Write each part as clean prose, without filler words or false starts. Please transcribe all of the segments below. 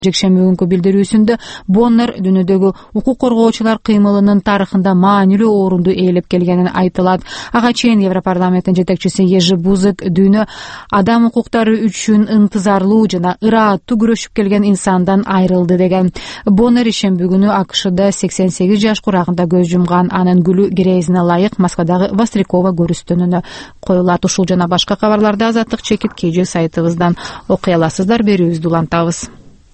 Жекшемби күнкү билдирүүсүндө Боннер дүйнөдөгү укук коргоочулар кыймылынын тарыхында маанилүү орунду ээлеп келгенин айтылат. Ага чейин Европарламенттин жетекчиси Ежи Бузек дүйнө адам укуктары үчүн ынтызарлуу жана ырааттуу күрөшүп келген инсандан айрылды деген. Боннер ишемби күнү АКШда 88 жаш курагында көз жумган. Анын гүлү кирезине ылайык Москвадагы Вострикова көрүстөнүнө коюлат. Ушул жана башка кабарларды Азаттык чекит KG сайтыбыздан окуй аласыздар. Берүүбүздү улантабыз.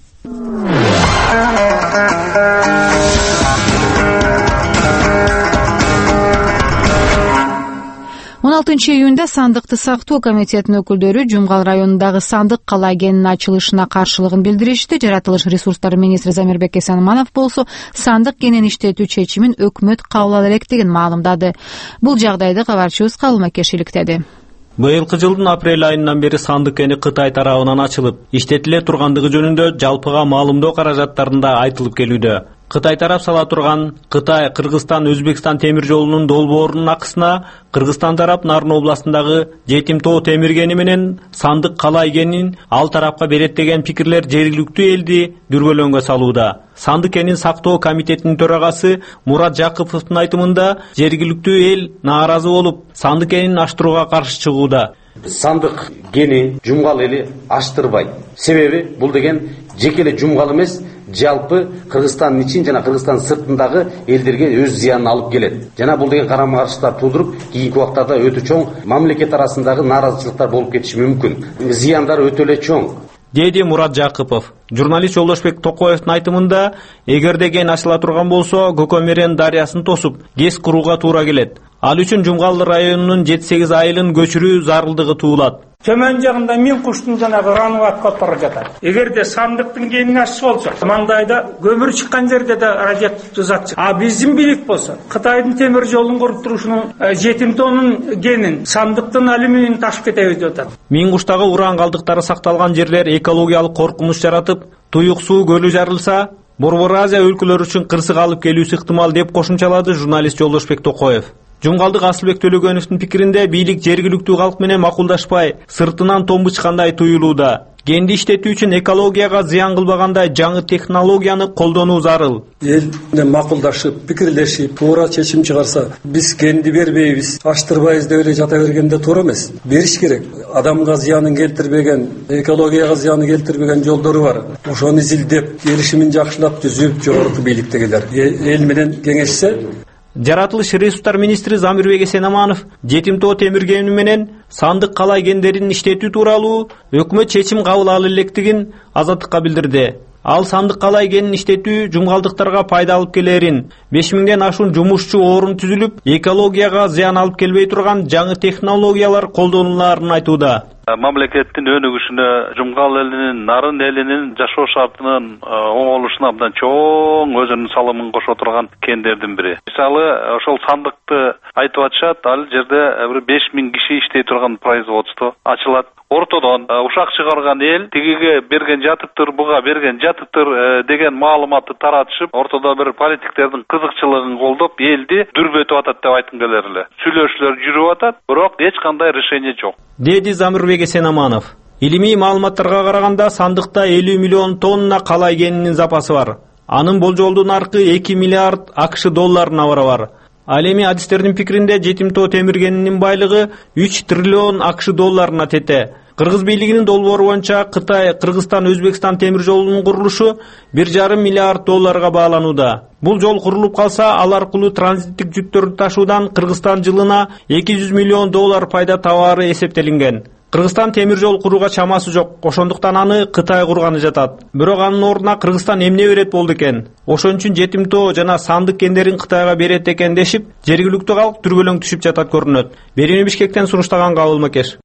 16 июнда Сандыкты сактоо комитетинин өкүлдөрү Жумгал районундагы Сандык кала кенинин ачылышына каршылыгын билдиришти. Жаратылыш ресурстары министри Замирбек Эсенманов болсо Сандык кенин иштетүү чечимин өкмөт кабыл ала электигин маалымдады. Бул жагдайды кабарчыбыз Калмыкеш иликтеди. Быйылкы жылдын апрель айынан бери Сандык кени Кытай тарабынан ачылып, иштетиле тургандыгы жөнүндө жалпыга маалымдоо каражаттарында айтылып келүүдө. Кытай тарап сала турган Кытай, Кыргызстан, Өзбекстан темир жолунун долбоорунун акысына Кыргызстан тарап Нарын областындагы Жетим тоо темир кени менен Сандык калай кенин ал тарапка берет деген пикирлер жергиликтүү элди дүрбөлөңгө салууда. Сандык кенин сактоо комитетинин төрагасы Мурат Жакыповдун айтымында жергиликтүү эл нааразы болуп, Сандык кенин аштырууга каршы чыгууда. Сандык кени Жумгал эли аштырбайт. Себеби бул деген жеке эле Жумгал эмес, жалпы Кыргызстандын ичин жана Кыргызстан сыртындагы элдерге өз зыянын алып келет. Жана бул деген карама-каршылыктар туудуруп, кийинки убактарда өтө чоң мамлекет арасындагы нааразычылыктар болуп кетиши мүмкүн. Зыяндары өтө эле чоң, деди Мурат Жакыпов. Журналист Жолдошбек Токоевдун айтымында, эгерде кен ачыла турган болсо, Көкөмерен дарыясын тосуп, ГЭС курууга туура келет. Ал үчүн Жумгал районунун 7-8 айылын көчүрүү зарылдыгы туулат. Төмөн жагында мин куштун жанагы рануат которуп жатат. Эгерде Сандыктын кенин ачса болсо, маңдайда көмүр чыккан жерде да радиоактивдүү зат чыгат. А биздин бийлик болсо, Кытайдын темир жолун куруп турушунун Жетим тоонун кенин Сандыктын алюминийин ташып кетебиз деп атат. Мин куштагы уран калдыктары сакталган жерлер экологиялык коркунуч жаратып, Туюк суу көлү жарылса, Борбор Азия өлкөлөрү үчүн кырсык алып келүүсү ыктымал деп кошумчалады журналист Жолдошбек Токоев. Жумгалдык Асылбек Төлөгөновдун пикиринде бийлик жергиликтүү калк менен макулдашпай, сыртынан томбучкандай туюлууда. Кенди иштетүү үчүн экологияга зыян кылбагандай жаңы технологияны колдонуу зарыл. Эл менен макулдашып, пикирлешип, туура чечим чыгарса, биз кенди бербейбиз, аштырбайбыз деп эле жата бергенде туура эмес. Бериш керек. Адамга зыянын келтирбеген, экологияга зыянын келтирбеген жолдору бар. Ошону изилдеп, келишимин жакшылап түзүп, жогорку бийликтегилер эл менен кеңешсе. Жаратылыш ресурстар министри Замирбек Эсенманов Жетим тоо темир кени менен Сандык калай кендерин иштетүү тууралуу өкмөт чечим кабыл ала электигин Азаттыкка билдирди. Ал Сандык калай кенин иштетүү жумгалдыктарга пайда алып келерин, 5000ден ашуун жумушчу орун түзүлүп, экологияга зыян алып келбей турган жаңы технологиялар колдонулаарын айтууда. Мамлекеттин өнүгүшүнө, Жумгал элинин, Нарын элинин жашоо шартынын оңолушуна абдан чоң өзүнүн салымын кошо турган кендердин бири. Мисалы, ошол Сандыкты айтып атышат, ал жерде бир 5000 киши иштей турган производство ачылат. Ортодон ушак чыгарган эл тигиге берген жатыптыр, буга берген жатыптыр деген маалыматты таратышып, ортодо бир политиктердин кызыкчылыгын колдоп, элди дүрбөтүп атат деп айткым келер эле. Сүйлөшүүлөр жүрүп атат, бирок эч кандай решение жок, деди Замирбек Эсенманов. Илимий маалыматтарга караганда Сандыкта 50 миллион тонна калай кенинин запасы бар. Анын болжолдуу наркы 2 миллиард АКШ долларына барабар. Ал эми адистердин пикиринде Жетим тоо темир кенинин байлыгы 3 триллион АКШ долларына тете. Кыргыз бийлигинин долбоору боюнча Кытай, Кыргызстан, Өзбекстан темир жолунун курулушу 1,5 миллиард долларга бааланууда. Бул жол курулуп калса, ал аркылуу транзиттик жүктөрдү ташуудан Кыргызстан жылына 200 миллион доллар пайда табаары эсептелинген. Кыргызстан темир жол курууга чамасы жок, ошондуктан аны Кытай курганы жатат. Бирок анын ордуна Кыргызстан эмне берет болду экен? Ошон үчүн Жетим тоо жана Сандык кендерин Кытайга берет экен дешип, жергиликтүү калк дүрбөлөң түшүп жатат көрүнөт. Берүүнү Бишкектен сунуштаган Кабыл Макеш.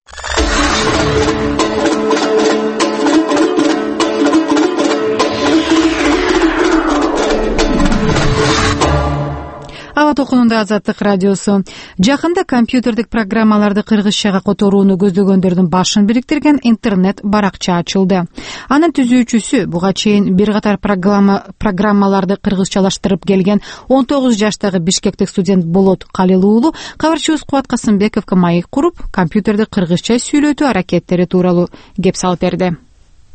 Аба токунунда Азаттык радиосу. Жакында компьютердик программаларды кыргызчага которууну көздөгөндөрдүн башын бириктирген интернет баракча ачылды. Анын түзүүчүсү буга чейин бир катар программаларды кыргызчалаштырып келген 19 жаштагы бишкектик студент Болот Калил уулу кабарчыбыз Кубат Касымбековго маек куруп, компьютерди кыргызча сүйлөтүү аракеттери тууралуу кеп салып берди.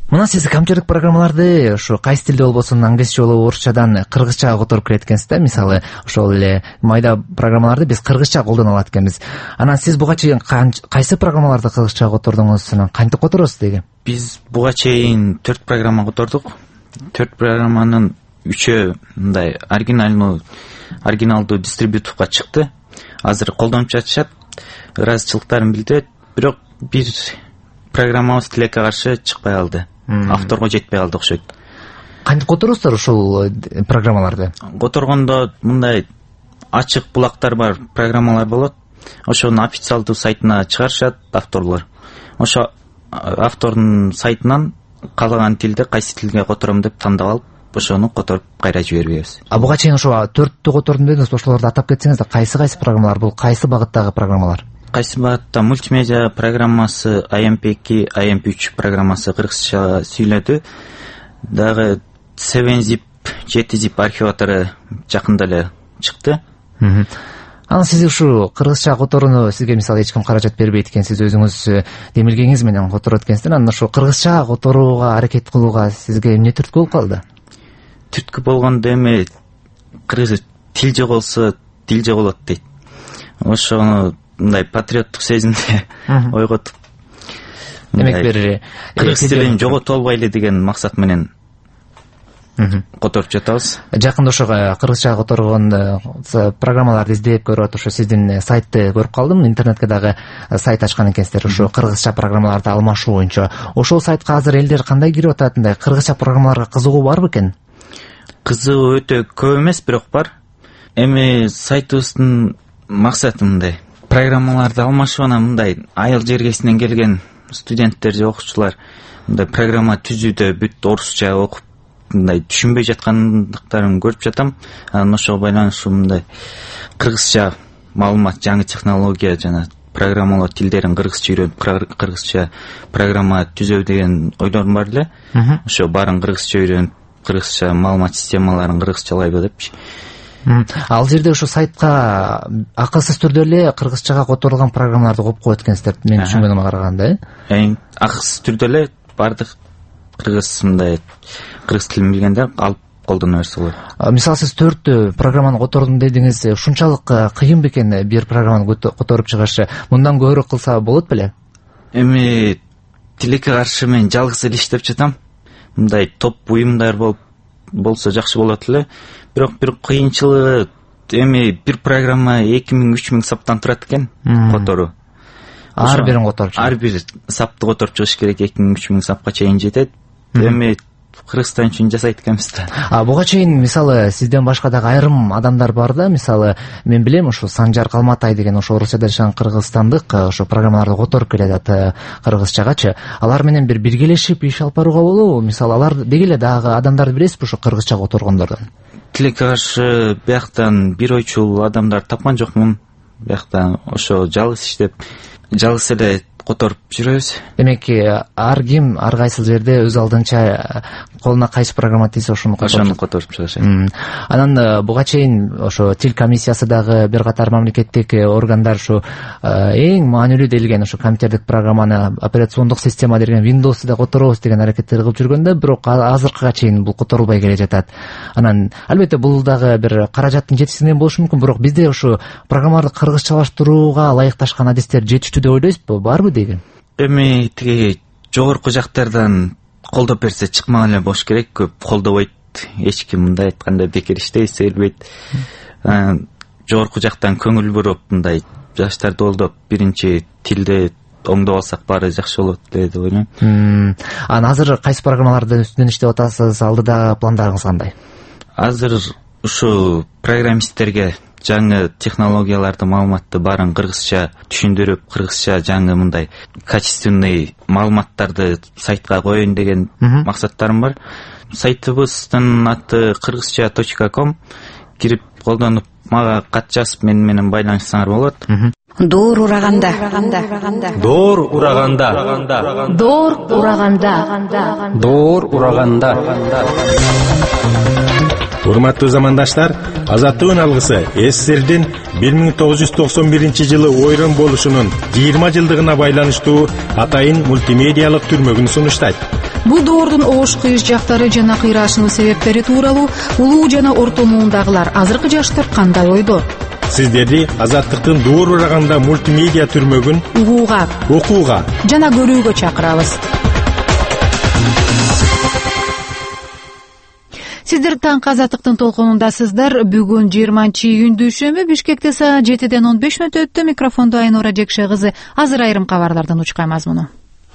Мына сиз компьютерлик программаларды ошо кайсы тилде болбосун англисче болобу орусчадан кыргызчага которуп келеткенсиз да. Мисалы ошол эле майда программаларды биз кыргызча колдоно алат экенбиз. Анан сиз буга чейин кайсы программаларды кыргызчага котордуңуз, анан кантип которосуз деги? Биз буга чейин 4 программа котордук. 4 программанын 3-өө мындай оригиналдуу дистрибьютивга чыкты. Азыр колдонуп жатышат. Ыраазычылыктарын билдирет, бирок бир программабыз тилекке каршы чыкпай калды. Авторго жетпей калды окшойт. Кантип которосуздар ошол программаларды? Которгондо мындай ачык булактар бар программалар болот. Ошонун официалдуу сайтына чыгарышат авторлор. Ошо автордун сайтынан каалаган тилде кайсы тилге котором деп тандап алып, ошону которуп кайра жиберип беребиз. Буга чейин ошо 4тү котордум дедиңиз, ошолорду атап кетсеңиз да, кайсы программалар бул, кайсы багыттагы программалар? Кайсы багытта мультимедиа программасы, IMP2, IMP3 программасы кыргызча сүйлөдү. Дагы 7zip, 7zip архиватору жакында эле чыкты. Анан сиз ушу кыргызча которууну, сизге мисалы эч ким каражат бербейт экен, сиз өзүңүз демилгеңиз менен которот экенсиз. Анан ошо кыргызча которууга аракет кылууга сизге эмне түрткү болуп калды? Түрткү болгондо эми кыргыз тил жоголсо дил жоголот дейт. Ошону мындай патриоттук сезимди ойготуп, демек бир кыргыз тилин жогото албайлы деген максат менен которуп жатабыз. Жакында ошо кыргызча которгон программаларды издеп көрүп, ошо сиздин сайтты көрүп калдым. Интернетке дагы сайт ачкан экенсиздер, ошо кыргызча программаларды алмашуу боюнча. Ошол сайтка азыр элдер кандай кирип атат? Мындай кыргызча программаларга кызыгуу барбы экен? Кызыгуу өтө көп эмес, бирок бар. Эми сайтыбыздын максаты мындай: программаларды алмашып, анан мындай айыл жергесинен келген студенттер же окуучулар мындай программа түзүүдө бүт орусча окуп, мындай түшүнбөй жаткандыктарын көрүп жатам. Анан ошого байланыштуу мындай кыргызча маалымат, жаңы технология жана программалоо тилдерин кыргызча үйрөнүп, кыргызча программа түзөө деген ойлорум бар эле. Ошо баарын кыргызча үйрөнүп, кыргызча маалымат системаларын кыргызчалайбы депчи. Ал жерде ошо сайтка акысыз түрдө эле кыргызчага которулган программаларды коюп коет экенсиздер, мен түшүнгөнүмө караганда. Акысыз түрдө эле бардык кыргыз мындай кыргыз тилин билгендер алып колдоно берсе болот. Мисалы сиз 4 программаны котордум дедиңиз, ушунчалык кыйын бекен бир программаны которуп чыгышы? Мындан көбүрөөк кылса болот беле? Эми тилекке каршы мен жалгыз эле иштеп жатам. Мындай топ уюмдар болсо жакшы болот эле. Бирок бир кыйынчылыгы, эми бир программа 2000-3000 саптан турат экен которуу. Ар бирин которуп чыгат. Ар бир сапты которуп чыгыш керек, 2000-3000 сапка чейин жетет. Эми Кыргызстан үчүн жасайт экенбиз да. Буга чейин мисалы сизден башка дагы айрым адамдар бар да, мисалы мен билем, ошо Санжар Калматай деген ошо Орусияда жашаган кыргызстандык ошо программаларды которуп келет кыргызчагачы. Алар менен бир биргелешип иш алып барууга болобу? Мисалы алар деги эле дагы адамдарды билесизби ошо кыргызча которгондордон? Тилекке каршы бияктан бир ойчул адамдар тапкан жокмун. Бияктан ошо жалгыз иштеп, жалгыз эле которуп жүрөбүз. Демек ар ким ар кайсыл жерде өз алдынча колуна кайсы программа тийсе ошону которуп чыгышат. Анан буга чейин ошо тил комиссиясы дагы бир катар мамлекеттик органдар ушу эң маанилүү делген ошо компьютердик программаны, операциондук система деген Windows'ты да которобуз деген аракеттер кылып жүргөндө, бирок азыркыга чейин бул которулбай келе жатат. Анан албетте бул дагы бир каражаттын жетишсиздигинен болушу мүмкүн, бирок бизде ошо программаларды кыргызчалаштырууга ылайыкташкан адистер жетиштүү деп ойлойсузбу, барбы деген? Эми тиги жогорку жактардан колдоп берсе чыкмаган эле болуш керек, көп колдобойт. Эч ким мындай айтканда бекер иштей сейилбейт. Жогорку жактан көңүл буруп, мындай жаштарды колдоп, биринчи тилде оңдоп алсак баары жакшы болот деп ойлойм. Анан азыр кайсы программалардын үстүнөн иштеп атасыз? Алдыда пландарыңыз кандай? Азыр ушу программисттерге жаңы технологияларды, маалыматты баарын кыргызча түшүндүрүп, кыргызча жаңы мындай качественный маалыматтарды сайтка коеюн деген максаттарым бар. Сайтыбыздын аты kyrgyzcha.com. Кирип колдонуп, мага кат жазып менен байланышсаңар болот. Доор ураганда. Доор ураганда. Доор ураганда. Доор ураганда. Урматтуу замандаштар, Азаттыгын алгысы СССРдин 1991-жылы ойрон болушунун 20 жылдыгына байланыштуу атайын мультимедиалык түрмөгүн сунуштайт. Бул доордун оош кыйыш жактары жана кыйраашынын себептери тууралуу улуу жана орто муундагылар азыркы жаштар кандай ойдо? Сиздерди Азаттыктын доор ураганда мультимедиа түрмөгүн угууга, окууга жана көрүүгө чакырабыз. Сиздер таңкы Азаттыктын толкунундасыздар. Бүгүн 20-июнь дүйшөмбү, Бишкекте саат 7:15 өттү. Микрофондо Айнура Жекше кызы. Азыр айрым кабарлардан учкай мазмуну.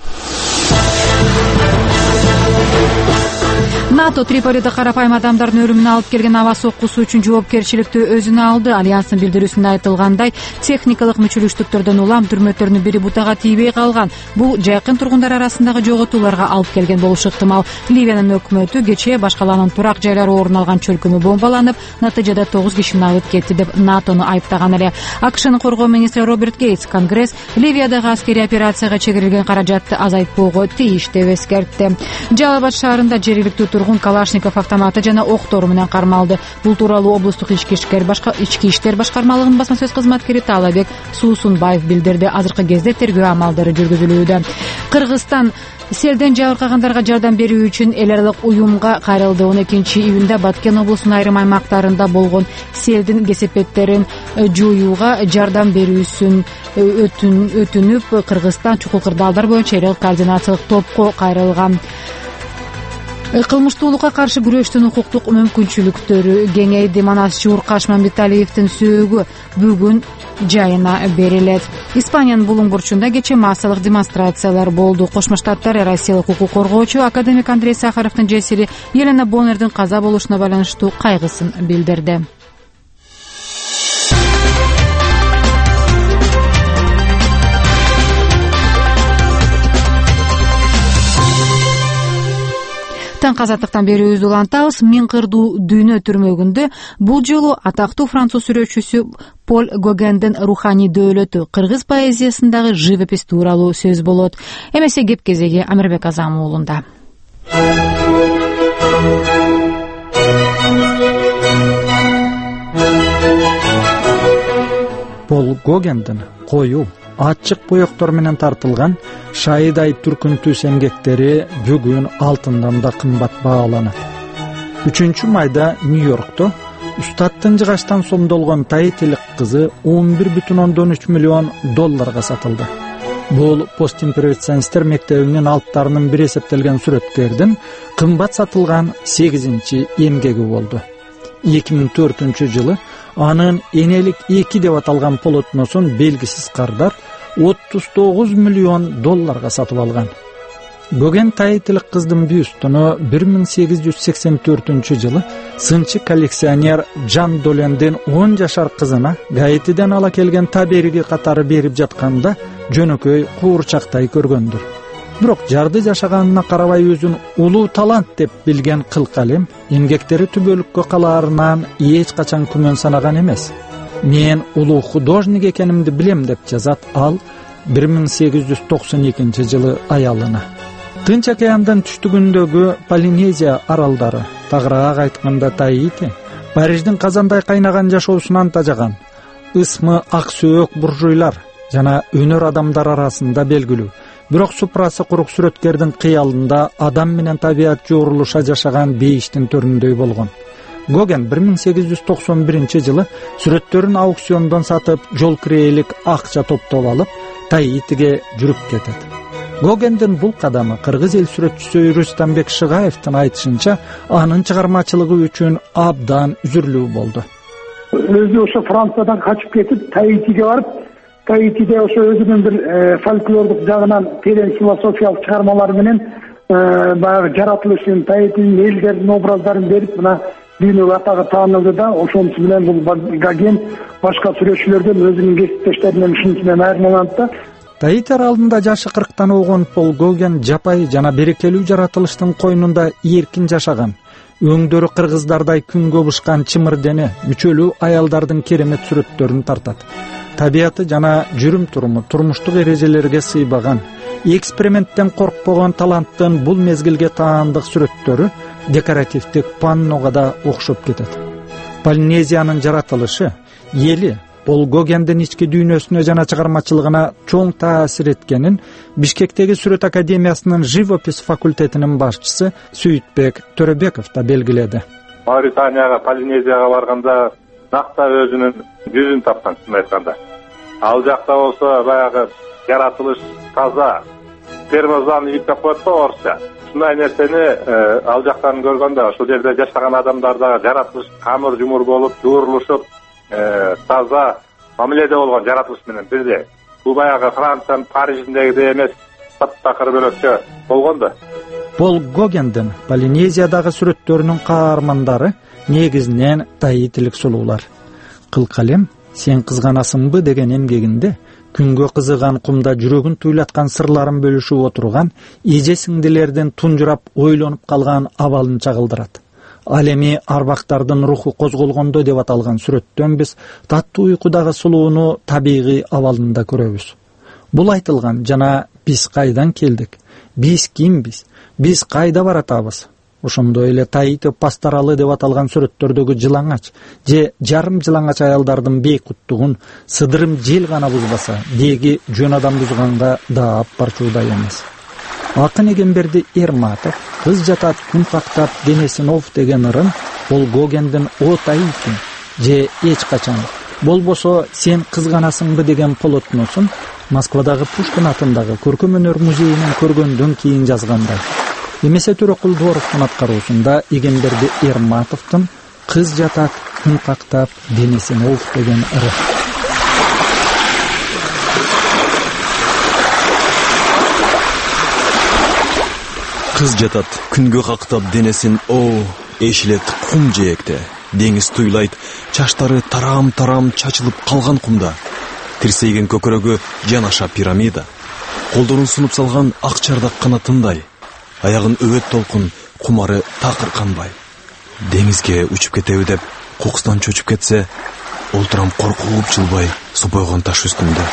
НАТО Триполиде карапайым адамдардын өлүмүнө алып келген аба соккусу үчүн жоопкерчиликти өзүнө алды. Альянстын билдирүүсүндө айтылгандай, техникалык мүчөлүштүктөрдөн улам түрмөттөрдүн бири бутага тийбей калган. Бул жакын тургундар арасындагы жоготууларга алып келген болушу ыктымал. Ливиянын өкмөтү кечээ башкаланын турак жайлары орун алган чөлкөмү бомбаланып, натыйжада 9 кишини алып кетти деп НАТОну айыптаган эле. АКШнын коргоо министри Роберт Гейтс Конгресс Ливиядагы аскерий операцияга чегирилген каражатты азайтпоого тийиш деп эскертти. Жалал Абад шаарында жергиликтүү тургун Калашников автоматы жана октору менен кармалды. Бул тууралуу облустук ички иштер башкармалыгынын басма сөз кызматкери Таалабек Суусунбаев билдирди. Азыркы кезде тергөө амалдары жүргүзүлүүдө. Кыргызстан селден жабыркагандарга жардам берүү үчүн эл аралык уюмга кайрылды. 12-июнда Баткен облусунун айрым аймактарында болгон селдин кесепеттерин жоюуга жардам берүүсүн өтүнүп, Кыргызстан чукул кырдаалдар боюнча эл аралык координациялык топко кайрылган. Кылмыштуулукка каршы күрөштүн укуктук мүмкүнчүлүктөрү кеңейди. Манас Жууркаш Мамбеталиевдин сөөгү бүгүн жайына берилет. Испаниянын Булуң бурчунда кечээ массалык демонстрациялар болду. Кошмо Штаттар Россиялык укук коргоочу академик Андрей Сахаровдун жесири Елена Боннердин каза болушуна байланыштуу кайгысын билдирди. Таңкы Азаттыктан берүүбүздү улантабыз. Миң кырдуу дүйнө түрмөгүндө бул жолу атактуу француз сүрөтчүсү Поль Гогендин руханий дөөлөтү, кыргыз поэзиясындагы живопись тууралуу сөз болот. Эмесе кеп кезеги Амирбек Азам уулунда. Пол Гогендин коюу ачык боектор менен тартылган шайыдай түркүнтүс эмгектери бүгүн алтындан да кымбат бааланат. 3-майда Нью-Йоркто устаттын жыгачтан сомдолгон таитилик кызы $11,3 миллион сатылды. Бул постимпрессионисттер мектебинин алыптарынын бири эсептелген сүрөткердин кымбат сатылган 8-чи эмгеги болду. 2004-жылы анын энелик 2 деп аталган полотносун белгисиз кардар $39 миллион сатып алган. Гоген таитилик кыздын бюстуну 1884-жылы сынчы коллекционер Жан Долендин 10 жашар кызына Гаитиден ала келген табериги катары берип жатканда жөнөкөй куурчактай көргөндүр. Бирок жарды жашаганына карабай өзүн улуу талант деп билген кылкалем эмгектери түбөлүккө калаарынан эч качан күмөн санаган эмес. Мен улуу художник экенимди билем деп жазат ал 1892-жылы аялына. Тынч океандын түштүгүндөгү Полинезия аралдары, тагыраак айтканда Таити, Париждин казандай кайнаган жашоосунан тажаган, ысмы ак сөөк буржуйлар жана өнөр адамдар арасында белгилүү. Бирок супрасы курук сүрөткердин кыялында адам менен табият жоорулуша жашаган бейиштин төрүндөй болгон. Гоген 1891-жылы сүрөттөрүн аукциондон сатып, жол кирээлик акча топтоп алып, Таитиге жүрүп кетет. Гогендин бул кадамы кыргыз эл сүрөтчүсү Рустамбек Шыгаевдин айтышынча, анын чыгармачылыгы үчүн абдан үзүрлүү болду. Өзү ошо Франциядан качып кетип, Таитиге барып, Таитиде ошо өзүнүн бир фольклордук жагынан терең философиялык чыгармалары менен баягы жаратылышын, Таитинин элдердин образдарын берип, мына дүйнөгө атагы таанылды да, ошонусу менен бул Гоген башка сүрөтчүлөрдөн өзүнүн кесиптештеринен ушунусу менен айырмаланат да. Таити аралында жашы 40-тан болгон Пол Гоген жапай жана берекелүү жаратылыштын койнунда эркин жашаган. Өңдөрү кыргыздардай күнгө бышкан чымыр дене, мүчөлүү аялдардын керемет сүрөттөрүн тартат. Табияты жана жүрүм туруму турмуштук эрежелерге сыйбаган, эксперименттен коркпогон таланттын бул мезгилге таандык сүрөттөрү декоративдик паннога да окшоп кетет. Полинезиянын жаратылышы, эли, Пол Гогендин ички дүйнөсүнө жана чыгармачылыгына чоң таасир эткенин Бишкектеги Сүрөт академиясынын живопись факультетинин башчысы Сүйүтбек Төрөбеков да белгиледи. Мавританияга, Полинезияга барганда накта өзүнүн жүзүн тапкан, чын айтканда. Ал жакта болсо баягы жаратылыш таза, термозан ип деп коет го орусча. Ушундай нерсени ал жактан көргөндө ошол жерде жашаган адамдар да жаратылыш камыр жумур болуп, жуурулушуп, таза мамиледе болгон жаратылыш менен бирдей. Бул баягы Франциянын Парижиндегидей эмес, таптакыр бөлөкчө болгон да. Пол Гогендин Полинезиядагы сүрөттөрүнүн каармандары негизинен таитилик сулуулар. Кылкалем «Сен кызганасыңбы» деген эмгегинде күнгө кызыган кумда жүрөгүн туйлаткан сырларын бөлүшүп отурган эже сиңдилердин тунжурап ойлонуп калган абалын чагылдырат. Ал эми арбактардын руху козголгондо деп аталган сүрөттөн биз таттуу уйкудагы сулууну табигый абалында көрөбүз. Бул айтылган жана биз кайдан келдик, биз кимбиз, биз кайда баратабыз. Ошондой эле Таити пасторалы деп аталган сүрөттөрдөгү жылаңач же жарым жылаңач аялдардын бейкуттугун сыдырым жел гана бузбаса, деги жөн адам бузганга да ап барчуудай эмес. Акын Эгемберди Эрматов «Кыз жатат күн кактап денесин ов» деген ырын Пол Гогендин «О Таити» же эч качан болбосо «Сен кызганасыңбы» деген полотносун Москвадагы Пушкин атындагы көркөм өнөр музейинен көргөндөн кийин жазгандай. Эмесе Төрөкул Дооровдун аткаруусунда Эгемберди Эрматовдун «Кыз жатат күн кактап денесин ов» деген ыры. Кыз жатат күнгө кактап денесин эшилет кум жээкте. Деңиз туйлайт, чаштары тарам-тарам чачылып калган кумда. Тирсейген көкөрөгү жанаша пирамида. Колдорун сунуп салган ак чардак канатындай. Аягын өбөт толкун, кумары такыр канбай. Деңизге учуп кетеби деп кокустан чочуп кетсе, олтурам коркулуп жылбай супойгон таш үстүндө.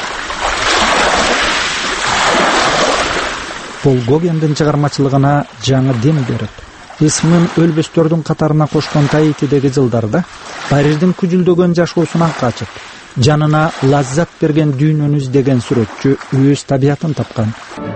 Пол Гогендин чыгармачылыгына жаңы дем берип, исмин өлбөстөрдүн катарына кошкон Таитидеги жылдарда Париждин күжүлдөгөн жашоосунан качып, жанына лаззат берген дүйнөнү издеген сүрөтчү өз табиятын тапкан.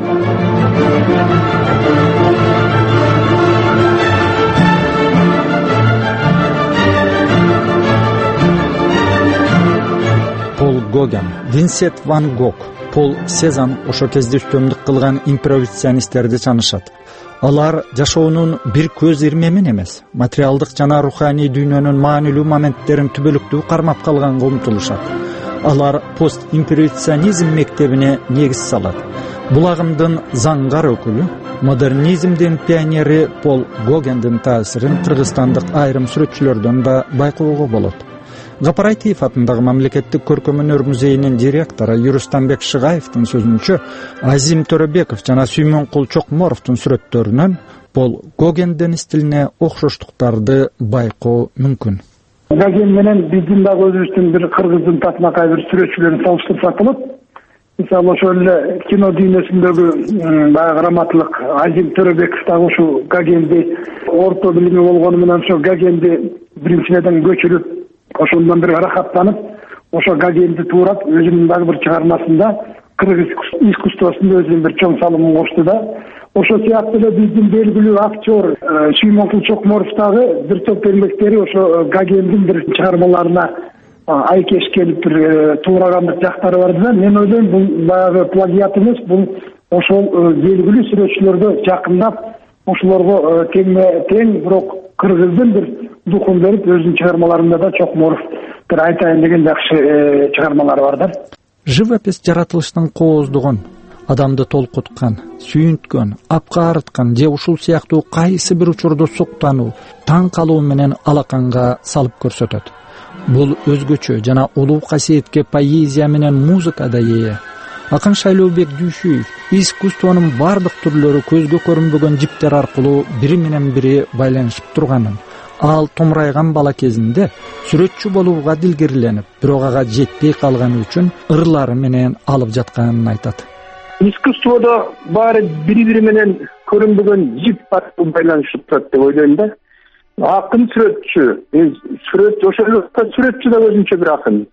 Пол Гоген, Винсент ван Гог, Пол Сезанн ошо кезде үстөмдүк кылган импровизационисттерди чанышат. Алар жашоонун бир көз ирмемин эмес, материалдык жана руханий дүйнөнүн маанилүү моменттерин түбөлүктүү кармап калганга умтулушат. Алар пост-импрессионизм мектебине негиз салат. Бул агымдын заңгар өкүлү, модернизмдин пионери Пол Гогендин таасирин кыргызстандык айрым сүрөтчүлөрдөн да байкоого болот. Гапар Айтиев атындагы мамлекеттик көркөм өнөр музейинин директору Юрустанбек Шыгаевдин сөзүнчө, Азим Төрөбеков жана Сүймөнкул Чокморовдун сүрөттөрүнөн Пол Гогендин стилине окшоштуктарды байкоо мүмкүн. Гоген менен биздин дагы өзүбүздүн бир кыргыздын татынакай бир сүрөтчүлөрүн салыштырсак болот. Мисалы ошол эле кино дүйнөсүндөгү баягы раматлык Азим Төрөбеков дагы ушул Гогенди орто билими болгону менен ошо Гогенди биринчиден көчүрүп, ошондон бир рахаттанып, ошо Гогенди туурап, өзүнүн дагы бир чыгармасында кыргыз искусствосунда өзүнүн бир чоң салымын кошту да. Ошо сыяктуу эле биздин белгилүү актер Сүймөнкул Чокморов дагы бир топ эмгектери ошо Гогендин бир чыгармаларына айкеш келип бир туурагандык жактары бар да. Мен ойлойм, бул баягы плагиат эмес, бул ошол белгилүү сүрөтчүлөрдү жакындап, ошолорго тең бирок кыргыздын бир духун берип, өзүнүн чыгармаларында да Чокморов бир айтайын деген жакшы чыгармалары бар да. Живопись жаратылыштын кооздугун, адамды толкуткан, сүйүнткөн, апка арыткан же ушул сыяктуу кайсы бир учурду суктануу, таң калуу менен алаканга салып көрсөтөт. Бул өзгөчө жана улуу касиетке поэзия менен музыка да ээ. Акын Шайлообек Дүйшүев искусствонун бардык түрлөрү көзгө көрүнбөгөн жиптер аркылуу бири менен бири байланышып турганын, ал томурайган бала кезинде сүрөтчү болууга дилгирленип, бирок ага жетпей калганы үчүн ырлары менен алып жатканын айтат. Искусстводо баары бири-бири менен көрүнбөгөн жип аркылуу байланышып турат деп ойлойм да. Акын сүрөтчү, ошол сүрөтчү да өзүнчө бир акын.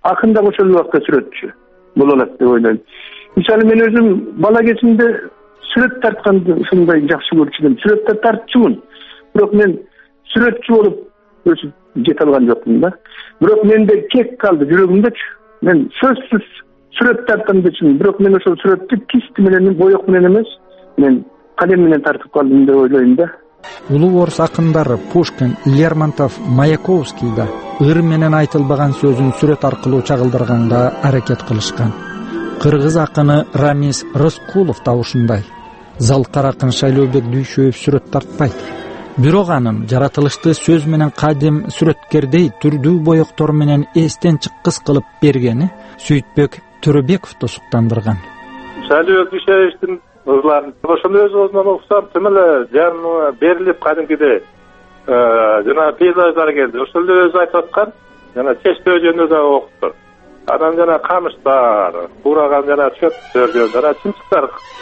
акын да ошол убакта сүрөтчү боло алат деп ойлойм. Мисалы мен өзүм бала кезимде сүрөт тартканды ушундай жакшы көрчү элем. Сүрөттөр тартчумун. Бирок мен сүрөтчү болуп өсүп жете алган жокмун да. Бирок менде кек калды жүрөгүмдөчү. Мен сөзсүз сүрөт тарттым дечим. Бирок мен ошол сүрөттү кисти менен, боек менен эмес, мен калем менен тартып калдым деп ойлойм да. Улуу орус акындары Пушкин, Лермонтов, Маяковский да ыр менен айтылбаган сөзүн сүрөт аркылуу чагылдырганга аракет кылышкан. Кыргыз акыны Рамис Рыскулов да ушундай. Залкар акын Шайлообек Дүйшөев сүрөт тартпайт. Бирок анын жаратылышты сөз менен кадим сүрөткердей түрдүү боектор менен эстен чыккыс кылып бергени Сүйтбек Төрөбековду суктандырган. Шайлообек Дүйшөевдин ырларын ошондой өз өзүнөн окусам тым эле жаныма берилип кадимкидей жана пейзаждар келди. Ошол эле өзү айтып аткан жана чечтөө жөнүндө да окуптур. Анан жана камыштар, кураган жана чөптөр жана чымчыктар.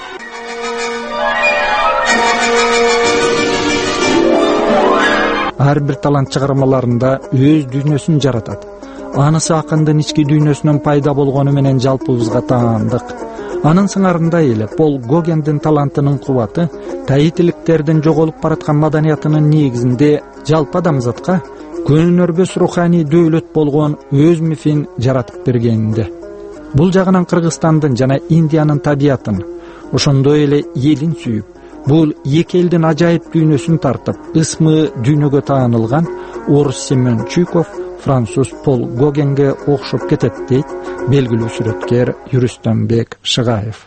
Ар бир талант чыгармаларында өз дүйнөсүн жаратат. Анысы акындын ички дүйнөсүнөн пайда болгону менен жалпыбызга таандык. Анын сыңарындай эле Пол Гогендин талантынын кубаты таитиликтердин жоголуп бараткан маданиятынын негизинде жалпы адамзатка көнөрбөс руханий дөөлөт болгон өз мифин жаратып бергенинде. Бул жагынан Кыргызстандын жана Индиянын табиятын, ошондой эле элин сүйүп, бул эки элдин ажайып дүйнөсүн тартып, ысмы дүйнөгө таанылган орус Семен Чуйков француз Пол Гогенге окшоп кетет дейт белгилүү сүрөткер Юрустамбек Шыгаев.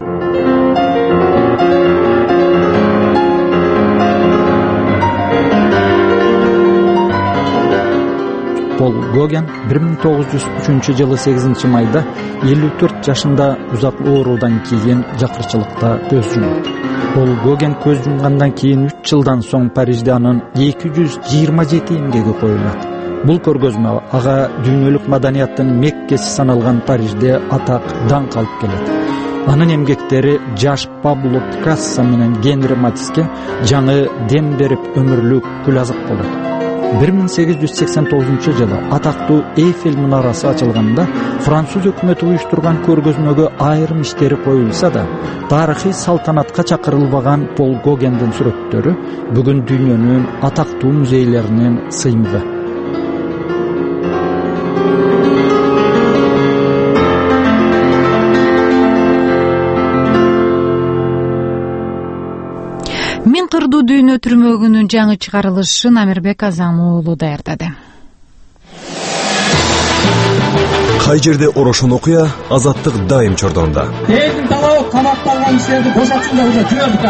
Пол Гоген 1903-жылы 8-майда 54 жашында узак оорудан кийин жакырчылыкта көз жумат. Пол Гоген көз жумгандан кийин 3 жылдан соң Парижде анын 227 эмгеги коюлат. Бул көргөзмө ага дүйнөлүк маданияттын Меккеси саналган Парижде атак даңк алып келет. Анын эмгектери жаш Пабло Пикассо менен Генри Матиске жаңы дем берип өмүрлүк күлазык болот. 1889-жылы атактуу Эйфель мунарасы ачылганда француз өкмөтү уюштурган көргөзмөгө айрым иштери коюлса да, тарыхый салтанатка чакырылбаган Пол Гогендин сүрөттөрү бүгүн дүйнөнүн атактуу музейлеринин сыймыгы. Мен кырдуу дүйнө түрмөгүнүн жаңы чыгарылышын Амирбек Азам уулу даярдады. Кай жерде орошон окуя, азаттык дайым чордонда. Элдин талабы камакталган кишилерди бошотсун деп жүрөбүз.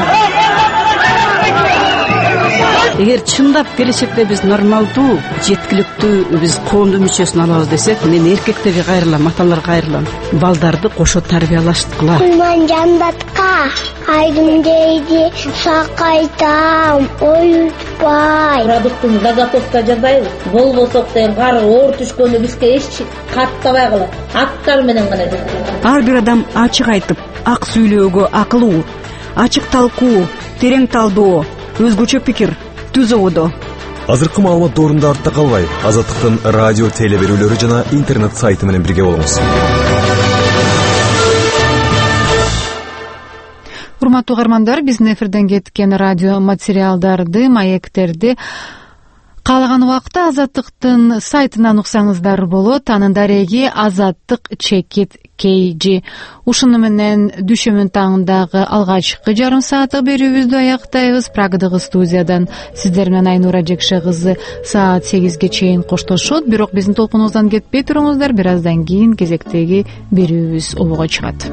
Эгер чындап келечекте биз нормалдуу, жеткиликтүү биз коомдун мүчөсүн алабыз десек, мен эркектерге кайрылам, аталарга кайрылам. Балдарды кошо тарбиялаштыкыла. Кулман жандатка айдым дейди, сакайтам, оютпай. Продуктун заготовка жасайбыз. Болбосок деген кары оор түшкөндө бизге эч каттабайгыла. Аттар менен гана. Ар бир адам ачык айтып, ак сүйлөөгө акылуу, ачык талкуу, терең талдоо, өзгөчө пикир түзүүдө. Азыркы маалымат доорунда артта калбай, Азаттыктын радио телеберүүлөрү жана интернет сайты менен бирге болуңуз. Урматтуу угармандар, биздин эфирден кеткен радио материалдарды, маектерди каалаган убакта Азаттыктын сайтынан уксаңыздар болот. Анын дареги azattik.kg. Ушуну менен дүйшөмүн таңындагы алгачкы жарым сааттык берүүбүздү аяктайбыз. Прагадагы студиядан сиздер менен Айнура Жекше кызы саат 8ге чейин коштошот. Бирок биздин толкунубуздан кетпей туруңуздар, бир аздан кийин кезектеги берүүбүз обого чыгат.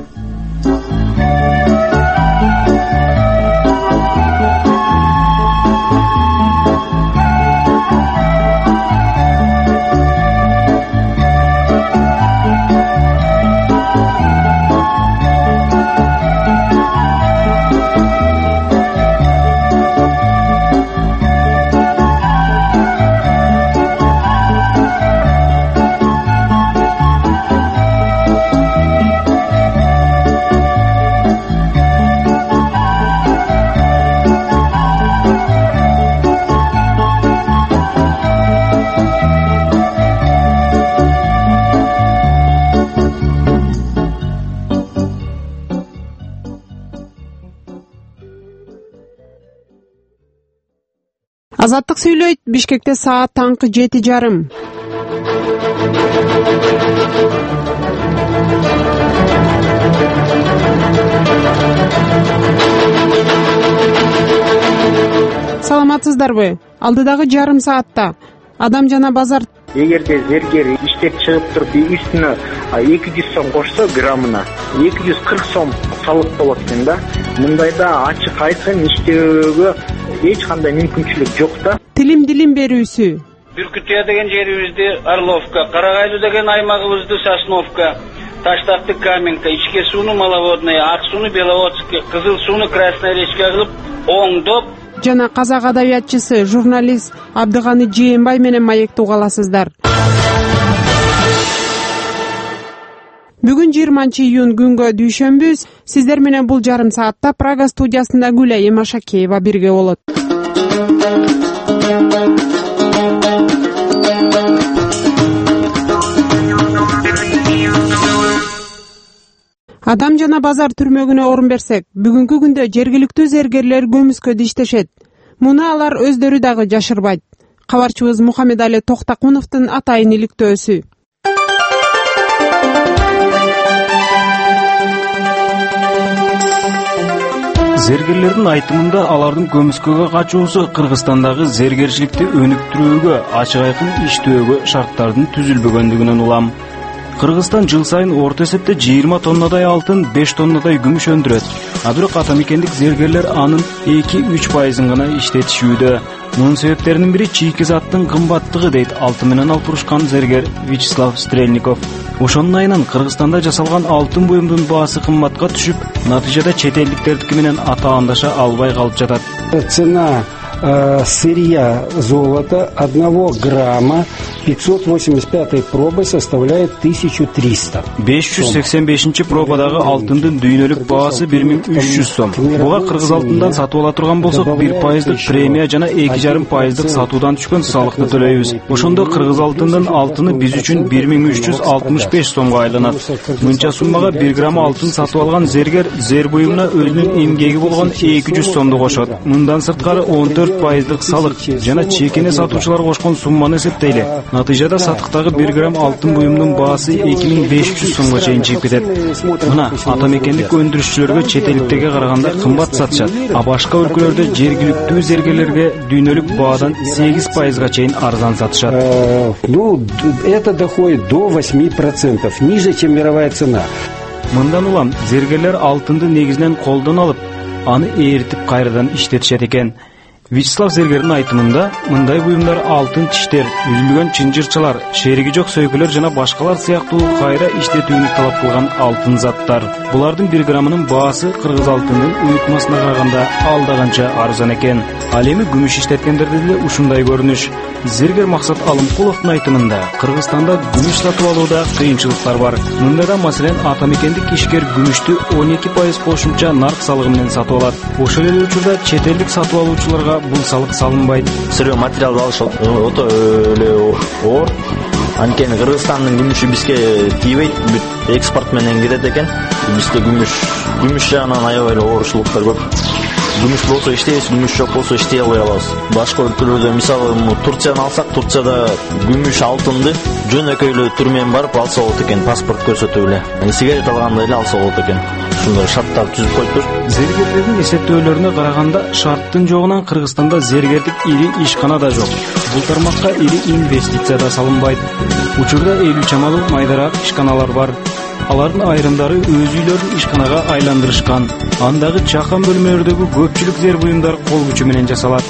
Азаттык сүйлөйт. Бишкекте саат таңкы 7:30. Саламатсыздарбы? Алдыдагы жарым саатта Адам жана базар. Эгерде зергер иштеп чыгып туруп үстүнө 200 сом кошсо граммына 240 сом салык болот экен да. Мындайда ачык айкын иштөөгө эч кандай мүмкүнчүлүк жок да. Тилим дилим берүүсү. Бүркүтүя деген жерибизди Орловка, Карагайлуу деген аймагыбызды Сосновка, Таштакты Каменка, ичке сууну Маловодная, ак сууну Беловодский, кызыл сууну Красная речка кылып оңдоп жана казак адабиятчысы, журналист Абдыганы Жээнбай менен маекти уга аласыздар. Бүгүн 20-июнь күнгө дүйшөмбү. Сиздер менен бул жарым саатта Прага студиясында Гүлайым Машакеева бирге болот. Адам жана базар түрмөгүнө орун берсек, бүгүнкү күндө жергиликтүү зергерлер көмүскөдө иштешет. Муну алар өздөрү дагы жашырбайт. Кабарчыбыз Мухаммедали Токтакуновдун атайын иликтөөсү. Зергерлердин айтымында алардын көмүскөгө качуусу Кыргызстандагы зергерчиликти өнүктүрүүгө, ачык айкын иштөөгө шарттардын түзүлбөгөндүгүнөн улам. Кыргызстан жыл сайын орто эсепте 20 тоннадай алтын, 5 тоннадай күмүш өндүрөт. А бирок атамекендик зергерлер анын 2-3% гана иштетишүүдө. Мунун себептеринин бири чийки заттын кымбаттыгы дейт алтын менен алпурушкан зергер Вячеслав Стрельников. Ошонун айынан Кыргызстанда жасалган алтын буюмдун баасы кымбатка түшүп, натыйжада чет элдиктердики менен атаандаша албай калып жатат. Цена сырья золота 1 грамма 585 пробы составляет 1300. 585 пробадагы алтындын дүйнөлүк баасы 1300 сом. Буга кыргыз алтындан сатып ала турган болсок 1% премия жана 2,5% сатуудан түшкөн салыкты төлөйбүз. Ошондо кыргыз алтындын алтыны биз үчүн 1365 сомго айланат. Мынча суммага 1 грамм алтын сатып алган зергер зер буюмуна өзүнүн эмгеги болгон 200 сомду кошот. Мындан сырткары 14% салык жана чекене сатуучулар кошкон сумманы эсептейли. Натыйжада сатыктагы 1 грамм алтын буюмунун баасы 2500 сомго чейин чыгып кетет. Мына атамекендик өндүрүшчүлөргө чет элдиктерге караганда кымбат сатышат, а башка өлкөлөрдө жергиликтүү зергерлерге дүйнөлүк баадан 8%га чейин арзан сатышат. Ну, это доходит до 8%, ниже, чем мировая цена. Мындан улам зергерлер алтынды негизинен колдон алып, аны ээритип кайрадан иштетишет экен. Вячеслав зергердин айтымында мындай буюмдар алтын тиштер, үзүлгөн чынжырчалар, шериги жок сөйкөлөр жана башкалар сыяктуу кайра иштетүүнү талап кылган алтын заттар. Булардын 1 граммынын баасы кыргыз алтынынын уютмасына караганда алдаганча арзан экен. Ал эми күмүш иштеткендерде деле ушундай көрүнүш. Зергер Максат Алымкуловдун айтымында Кыргызстанда күмүш сатып алууда кыйынчылыктар бар. Мындайда маселен атамекендик ишкер күмүштү 12% кошумча нарк салыгы менен сатып алат. Ошол эле учурда чет элдик сатып алуучуларга бул салык салынбайт. Сырье материалды алыш ото эле оор. Анткени Кыргызстандын күмүшү бизге тийбейт, бүт экспорт менен кирет экен. Бизде күмүш жагынан аябай эле оорчулуктар көп. Күмүш болсо иштейбиз, күмүш жок болсо иштей албай калабыз. Башка өлкөлөрдө мисалы Турцияны алсак, Турцияда күмүш алтынды жөнөкөйлүү түр менен барып алса болот экен, паспорт көрсөтүп эле. Сигарет алгандай эле алса болот экен. Ушундай шарттар түзүп коюптур. Зергерлердин эсептөөлөрүнө караганда шарттын жогунан Кыргызстанда зергердик ири ишкана да жок. Бул тармакка ири инвестиция да салынбайт. Учурда 50 чамалуу майдараак ишканалар бар. Алардын айрымдары өз үйлөрүн ишканага айландырышкан. Андагы чакан бөлмөлөрдөгү көпчүлүк зер буюмдар кол күчү менен жасалат.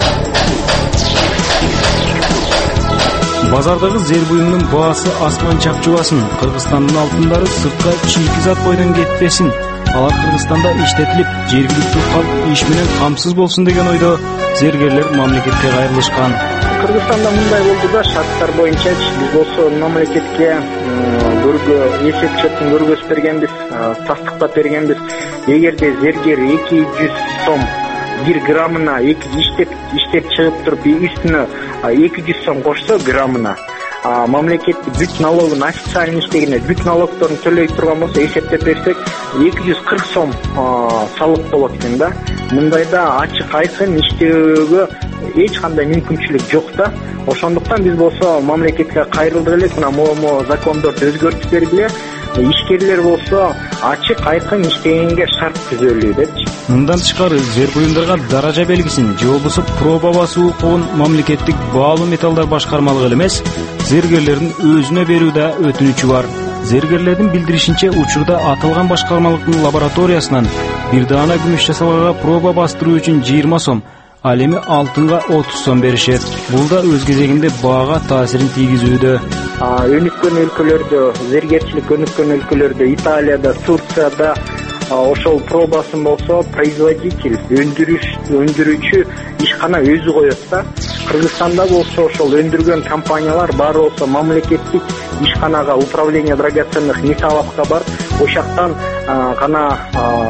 Базардагы зер буюмунун баасы асман чапчыбасын, Кыргызстандын алтындары сыртка чийки зат бойдон кетпесин. Алар Кыргызстанда иштетилип, жергиликтүү калк иш менен камсыз болсун деген ойдо зергерлер мамлекетке кайрылышкан. Кыргызстанда мындай болду да, шарттар боюнча биз болсо мамлекетке эсеп счеттин көргөзүп бергенбиз, тастыктап бергенбиз. Эгерде зергер 200 сом 1 граммына иштеп чыгып туруп үстүнө 200 сом кошсо граммына, мамлекет бүт налогун официально иштегенде бүт налогдорун төлөй турган болсо эсептеп берсек 240 сом салык болот экен да. Мындайда ачык айкын иштөөгө эч кандай мүмкүнчүлүк жок да. Ошондуктан биз болсо мамлекетке кайрылдык элек, мына могу закондорду өзгөртүп бергиле, ишкерлер болсо ачык айкын иштегенге шарт түзөлү депчи. Мындан тышкары зер буюмдарга даража белгисин же болбосо проба басуу укугун мамлекеттик баалуу металлдар башкармалыгы эмес, зергерлердин өзүнө берүү да өтүнүчү бар. Зергерлердин билдиришинче, учурда аталган башкармалыктын лабораториясынан бир даана күмүш жасалгага проба бастыруу үчүн 20 сом, ал эми алтынга 30 сом беришет. Бул да өз кезегинде баага таасирин тийгизүүдө. Өнүккөн өлкөлөрдө, зергерчилик өнүккөн өлкөлөрдө, Италияда, Турцияда ошол пробасын болсо производитель, өндүрүүчү ишкана өзү коет да. Кыргызстанда болсо ошол өндүргөн компаниялар баары болсо мамлекеттик ишканага, управление драгоценных металловго барып, ошоктан гана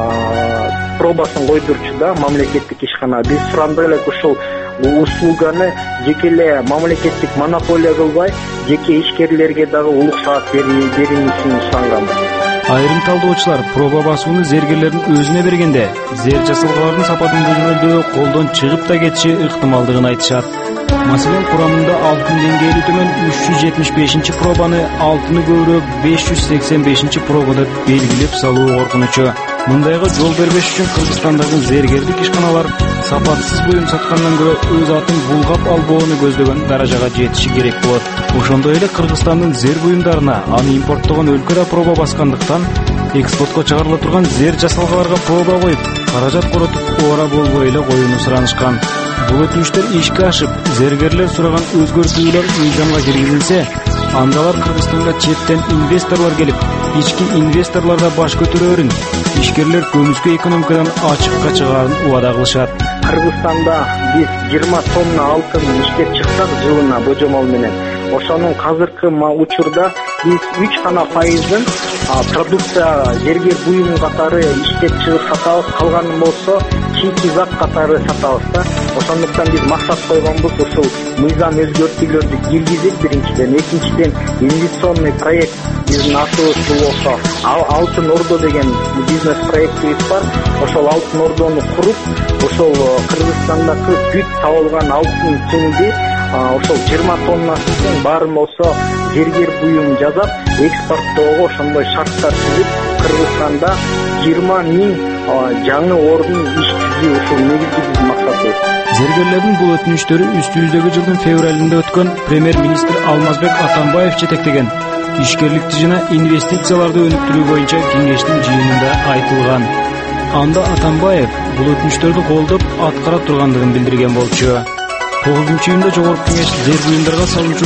пробасын койдурчу да мамлекеттик ишкана. Биз сурандык элек ушул услуганы жеке эле мамлекеттик монополия кылбай, жеке ишкерлерге дагы уруксаат берилишин суранганбыз. Айрым талдоочулар проба басууну зергерлердин өзүнө бергенде зер жасалгалардын сапатын көзөмөлдөө колдон чыгып да кетиши ыктымалдыгын айтышат. Маселен, курамында алтын деңгээли төмөн 375 пробаны, алтыны көбүрөөк 585 пробада белгилеп салуу коркунучу. Мындайга жол бербеш үчүн Кыргызстандагы зергерлик ишканалар сапатсыз буюм саткандан көрө өз атын булгап албоону көздөгөн даражага жетиши керек болот. Ошондой эле Кыргызстандын зер буюмдарына аны импорттогон өлкө да проба баскандыктан экспортко чыгарыла турган зер жасалгаларга проба коюп, каражат коротуп ора болбой эле коюуну суранышкан. Бул өтүнүчтөр ишке ашып, зергерлер сураган өзгөртүүлөр мыйзамга киргизилсе, андалар Кыргызстанга четтен инвесторлор келип, ички инвесторлор да баш көтөрөрүн, ишкерлер көмүскө экономикадан ачыкка чыгаарын убада кылышат. Кыргызстанда биз 20 тонна алтын иштеп чыксак жылына божомол менен, ошонун казыркы учурда биз 3% продукция зергер буюм катары иштеп чыгып сатабыз, калганын болсо чийки зат катары сатабыз да. Ошондуктан биз максат койгонбуз ушул мыйзам өзгөртүүлөрдү киргизип, биринчиден, экинчиден инвестиционный проект биздин атыбыз болсо Алтын Ордо деген бизнес проектибиз бар. Ошол Алтын Ордону куруп, ошол Кыргызстандагы бүт табылган алтын чеңди ошол 20 тоннасын баарын болсо зергер буюм жасап, экспорттоого ошондой шарттар түзүп, Кыргызстанда 20 миң жаңы ордун иш түзүү ушул негизги биздин максатыбыз. Зергерлердин бул өтүнүчтөрү үстүбүздөгү жылдын февралында өткөн премьер-министр Алмазбек Атамбаев жетектеген ишкерликти жана инвестицияларды өнүктүрүү боюнча кеңештин жыйынында айтылган. Анда Атамбаев бул өтүнүчтөрдү колдоп аткара тургандыгын билдирген болчу. 9-июнда жогорку кеңеш зер буюмдарга салынчу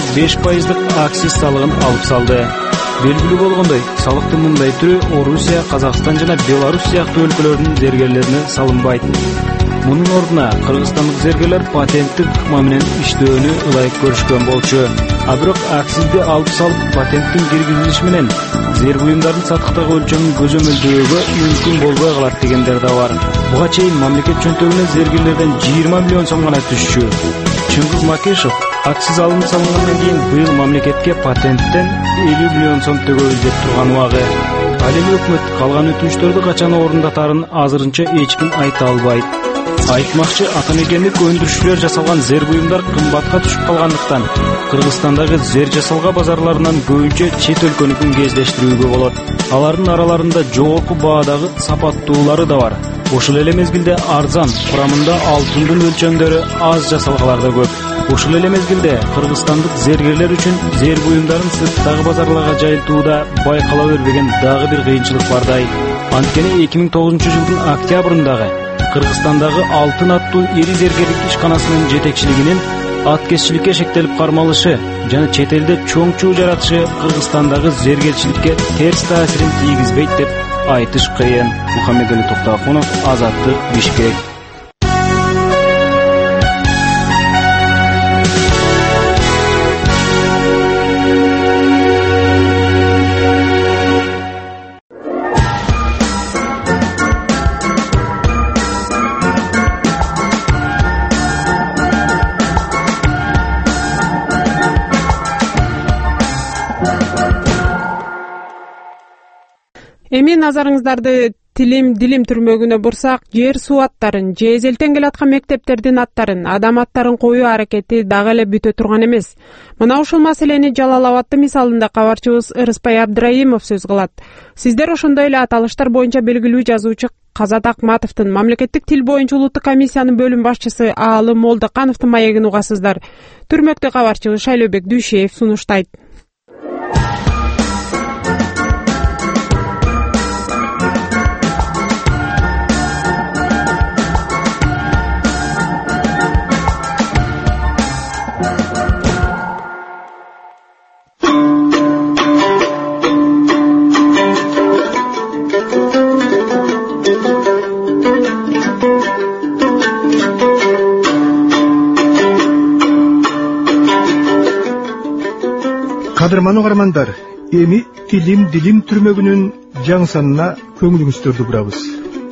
5% акциз салыгын алып салды. Белгилүү болгондой, салыктын мындай түрү Орусия, Казакстан жана Беларусь сыяктуу өлкөлөрдүн зергерлерине салынбайт. Мунун ордуна кыргызстандык зергерлер патенттик ыкма менен иштөөнү ылайык көрүшкөн болчу. А бирок акцизди алып салып, патенттин киргизилиши менен зер буюмдардын сатыктагы өлчөмүн көзөмөлдөөгө мүмкүн болбой калат дегендер да бар. Буга чейин мамлекет чөнтөгүнө зергерлерден 20 миллион сом гана түшчү. Чыңгыз Макешов акциз алынып салынгандан кийин быйыл мамлекетке патенттен 50 миллион сом төгөбүз деп турган убагы. Ал эми өкмөт калган өтүнүчтөрдү качан орундатарын азырынча эч ким айта албайт. Айтмакчы, атамекендик өндүрүшчүлөр жасалган зер буюмдар кымбатка түшүп калгандыктан Кыргызстандагы зер жасалга базарларынан көбүнчө чет өлкөнүкүн кездештирүүгө болот. Алардын араларында жогорку баадагы сапаттуулары да бар. Ошол эле мезгилде арзан, курамында алтындын өлчөмдөрү аз жасалгалар да көп. Ошол эле мезгилде кыргызстандык зергерлер үчүн зер буюмдарын сырттагы базарларга жайылтууда байкала бербеген дагы бир кыйынчылык бардай. Анткени 2009 жылдын октябрындагы Кыргызстандагы Алтын аттуу ири зергерлик ишканасынын жетекчилигинин аткезчиликке шектелип кармалышы жана чет элде чоң чуу жаратышы Кыргызстандагы зергерчиликке терс таасирин тийгизбейт деп айтыш кыйын. Мухаммедали Токтоакунов, Азаттык, Бишкек. Эми назарыңыздарды дилим түрмөгүнө бурсак, жер суу аттарын же эзелтен келаткан мектептердин аттарын, адам аттарын коюу аракети дагы эле бүтө турган эмес. Мына ушул маселени Жалал Абадты мисалында кабарчыбыз Ырыспай Абдрайымов сөз кылат. Сиздер ошондой эле аталыштар боюнча белгилүү жазуучу Казат Акматовдун, мамлекеттик тил боюнча улуттук комиссиянын бөлүм башчысы Аалы Молдокановдун маегин угасыздар. Түрмөктө кабарчыбыз Шайлообек Дүйшеев сунуштайт. Кадырман угармандар, эми дилим түрмөгүнүн жаңы санына көңүлүңүздөрдү бурабыз.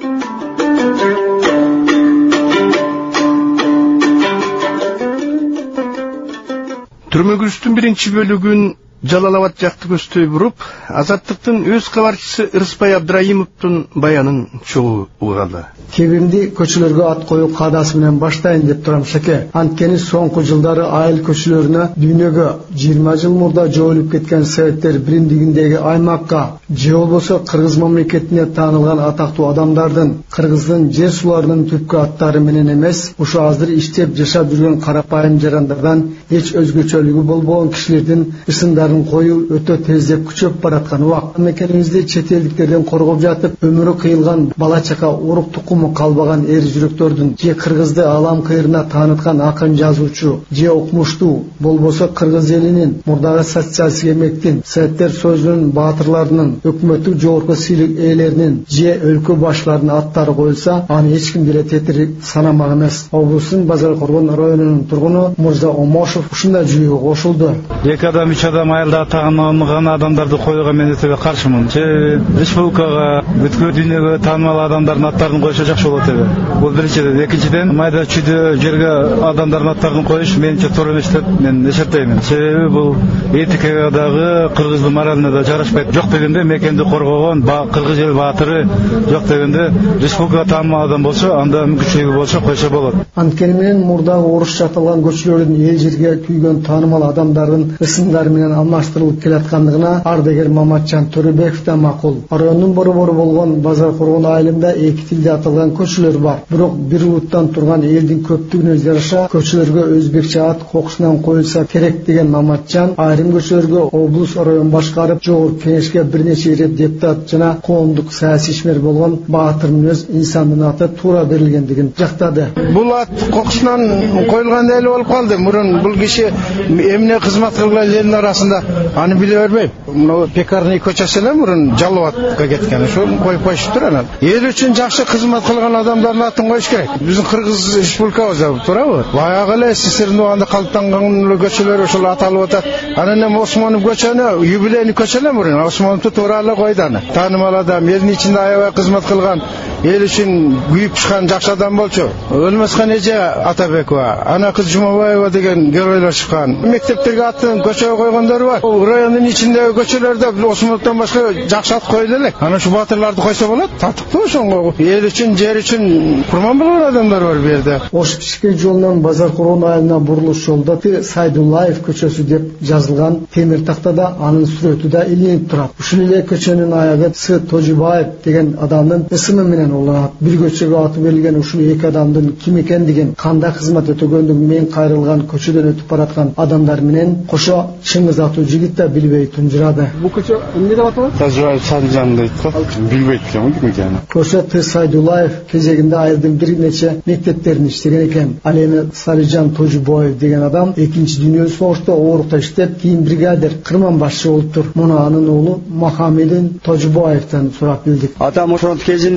Түрмөгүбүздүн биринчи бөлүгүн Жалал Абад жакты көздөй буруп, Азаттыктын өз кабарчысы Ырыспай Абдрайымовдун баянын чогуу угалы. Кебимди көчөлөргө ат коюу каадасы менен баштайын деп турам шеке. Анткени соңку жылдары айыл көчөлөрүнө дүйнөгө 20 жыл мурда жоолуп кеткен советтер биримдигиндеги аймакка же болбосо Кыргыз мамлекетине таанылган атактуу адамдардын Кыргыздын жер суларынын түпкү аттары менен эмес, ушу азыр иштеп жашап жүргөн карапайым жарандардан эч өзгөчөлүгү болбогон кишилердин ысымдарын коюу өтө тездеп күчөп бараткан убак. Мекенибизди чет элдиктерден коргоп жатып, өмүрү кыйылган бала чака урук тукуму калбаган эр жүрөктөрдүн же Кыргызды алам кыйрына тааныткан акын жазуучу же окумуштуу болбосо Кыргыз элинин мурдагы социалистик эмектин, советтер союзунун баатырларынын, өкмөттүк жогорку сыйлык ээлеринин же өлкө башларынын аттары коюлса, аны эч ким деле тетири санамак эмес. Облустун Базар Коргон районунун тургуну Мырза Омошов ушундай жүйөгө кошулду. 2 адам 3 адам айылда тааныган адамдарды коюуга мен өтө каршымын. Республикага, бүткүл дүйнөгө таанымал адамдардын аттарын коюшу жакшы болот эби. Бул биринчиден, экинчиден майда чүйдө жерге адамдардын аттарын коюш менимче туура эмес деп мен эсептеймин. Себеби бул этикага дагы, кыргыздын моралына да жарашпайт. Жок дегенде мекенди коргогон кыргыз эл баатыры, жок дегенде республикага таанымал адам болсо, анда мүмкүнчүлүгү болсо койсо болот. Анткени менен мурдагы орусча аталган көчөлөрдүн эл жерге күйгөн таанымал адамдардын ысымдары менен алмаштырылып келаткандыгына ардагер Маматжан Төрөбеков да макул. Райондун борбору болгон Базар Коргон айылында эки тилде аталган көчөлөр бар. Бирок бир улуттан турган элдин көптүгүнө жараша көчөлөргө өзбекче ат кокусунан коюлса керек деген Маматжан айрым көчөлөргө облус район башкарып, жогорку кеңешке бир нече ирет депутат жана коомдук саясий ишмер болгон Баатыр Мүнөз инсандын аты туура берилгендигин жактады. Бул ат кокусунан коюлган эле болуп калды. Мурун бул киши эмне кызмат кылган элдин арасында аны биле бербейм. Мына Пекарный көчөсү эле мурун Жалал Абадка кеткен. Ошону коюп коюшуптур анан. Эл үчүн жакшы кызмат кылган адамдардын атын коюш керек. Биздин Кыргыз республикабызда туурабы? Баягы эле СССРдин убагында калыптанган көчөлөр ошол аталып атат. Анан эми Осмонов көчөнү, юбилейный көчө эле мурун. Осмоновду туура эле койду аны. Таанымал адам, элдин ичинде аябай кызмат кылган, эл үчүн күйүп чыккан жакшы адам болчу. Өлмөскөн эже Атабекова, ана кыз Жумабаева деген геройлор чыккан. Мектептерге атын көчөгө койгондор бар. Райондун ичиндеги көчөлөрдө Осмоновдон башка жакшы ат коюла элек. Ана ушу батырларды койсо болот. Татыктуу ошонго. Эл үчүн, жер үчүн курман болгон адамдар бар бу жерде. Ош Бишкек жолунан Базар Коргон айылына бурулуш жолдо Сайдуллаев көчөсү деп жазылган темир тактада анын сүрөтү да илинип турат. Ушул эле көчөнүн аягы С. Тожибаев деген адамдын ысымы менен уланат. Бир көчөгө аты берилген ушул эки адамдын ким экендигин, кандай кызмат өтөгөндүгүн мен кайрылган көчөдөн өтүп бараткан адамдар менен кошо Чыңгыз аттуу жигит да билбей тунжурады. Бул көчө эмне деп аталат? Тожибаев Садыжан дейт го. Билбейт экенмин ким экенин. Көчө Т. Сайдуллаев кезегинде айылдын бир нече мектептерин иштеген экен. Ал эми Салижан Тожибаев деген адам экинчи дүйнөлүк согушта оорукта иштеп, кийин бригадир кырман башчы болуптур. Муну анын уулу Махамедин Тожибаевден сурап билдик. Атам ошол кезин талада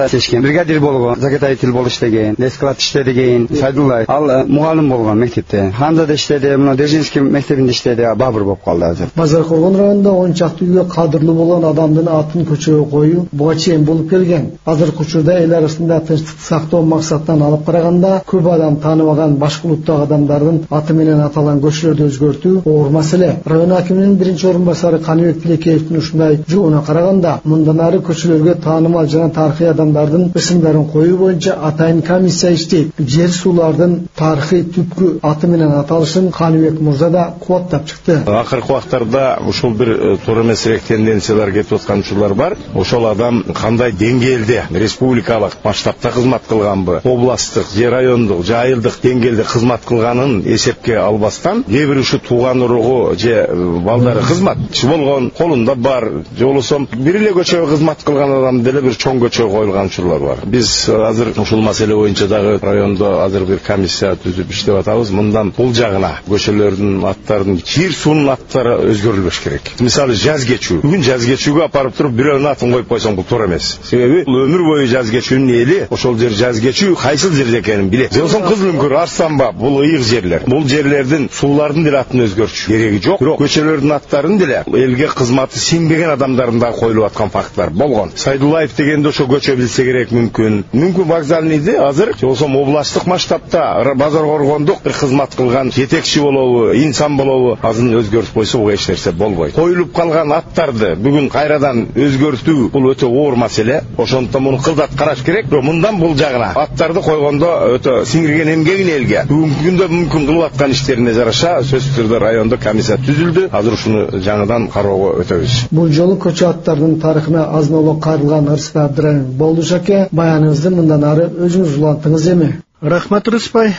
чечкен. Бригадир болгон, заготовитель болуп иштеген, лесклад иштеген, Сайдуллаев. Ал мугалим болгон мектепте. Ханзада иштеди, мына Держинский мектебинде иштеди, бабыр болуп калды азыр. Базар Коргон районунда 10 чакты үйгө кадырлуу болгон адамдын атын көчөгө коюу буга чейин болуп келген. Азыркы учурда эл арасында тынчтыкты сактоо максатынан алып караганда көп адам тааныбаган башка улуттагы адамдардын аты менен аталган көчөлөрдү өзгөртүү оор маселе. Район акиминин биринчи орун басары Каныбек Тилекеевдин ушундай жообуна караганда, мындан ары көчөлөргө таанымал жана тарыхый адамдардын ысымдарын коюу боюнча атайын комиссия иштейт. Жер суулардын тарыхый түпкү аты менен аталышын Каныбек мырза да кубаттап чыкты. Акыркы убактарда ушул бир туура эмесирээк тенденциялар кетип аткан учурлар бар. Ошол адам кандай деңгээлде республикалык масштабта кызмат кылганбы, областтык же райондук же айылдык деңгээлде кызмат кылганын эсепке албастан, кээ бир ушу тууган уругу же балдары кызматчы болгон, колунда бар, же болбосо бир эле көчөгө кызмат кылган адам деле бир чоң көчөгө коюлган учурлар бар. Биз азыр ушул маселе боюнча дагы райондо азыр бир комиссия түзүп иштеп атабыз. Мындан бул жагына көчөлөрдүн аттарынын, жер суунун аттары өзгөрүлбөш керек. Мисалы жаз кечүү. Бүгүн жаз кечүүгө апарып туруп бирөөнүн атын коюп койсоң бул туура эмес. Себеби бул өмүр бою жаз кечүүнүн эли, ошол жер жаз кечүү кайсыл жерде экенин билет. Же болбосо Кызыл Үңкүр, Арстанба, бул ыйык жерлер. Бул жерлердин суулардын деле атын өзгөртүш кереги жок. Бирок көчөлөрдүн аттарын деле элге кызматы сиңбеген адамдардын да коюлуп аткан факттар болгон. Сайдуллаев дегенде ошо көчө билсе керек мүмкүн. Мүмкүн вокзальныйды азыр же болбосо областтык масштабта Базар Коргондук бир кызмат кылган жетекчи болобу, инсан болобу, азын өзгөртүп койсо буга эч нерсе болбойт. Коюлуп калган аттарды бүгүн кайрадан өзгөртүү бул өтө оор маселе. Ошондуктан муну кылдат караш керек. Бирок мындан бул жагына аттарды койгондо өтө сиңирген эмгегин элге бүгүнкү күндө мүмкүн кылып аткан иштерине жараша сөзсүз түрдө райондо комиссия түзүлдү. Азыр ушуну жаңыдан кароого өтөбүз. Бул жолу көчө аттарынын тарыхына азын-аулак кайрылган Ырыспай Абдырайым болдуш аке, баяныңызды мындан ары өзүңүз уланттыңыз эми. Рахмат Ырыспай.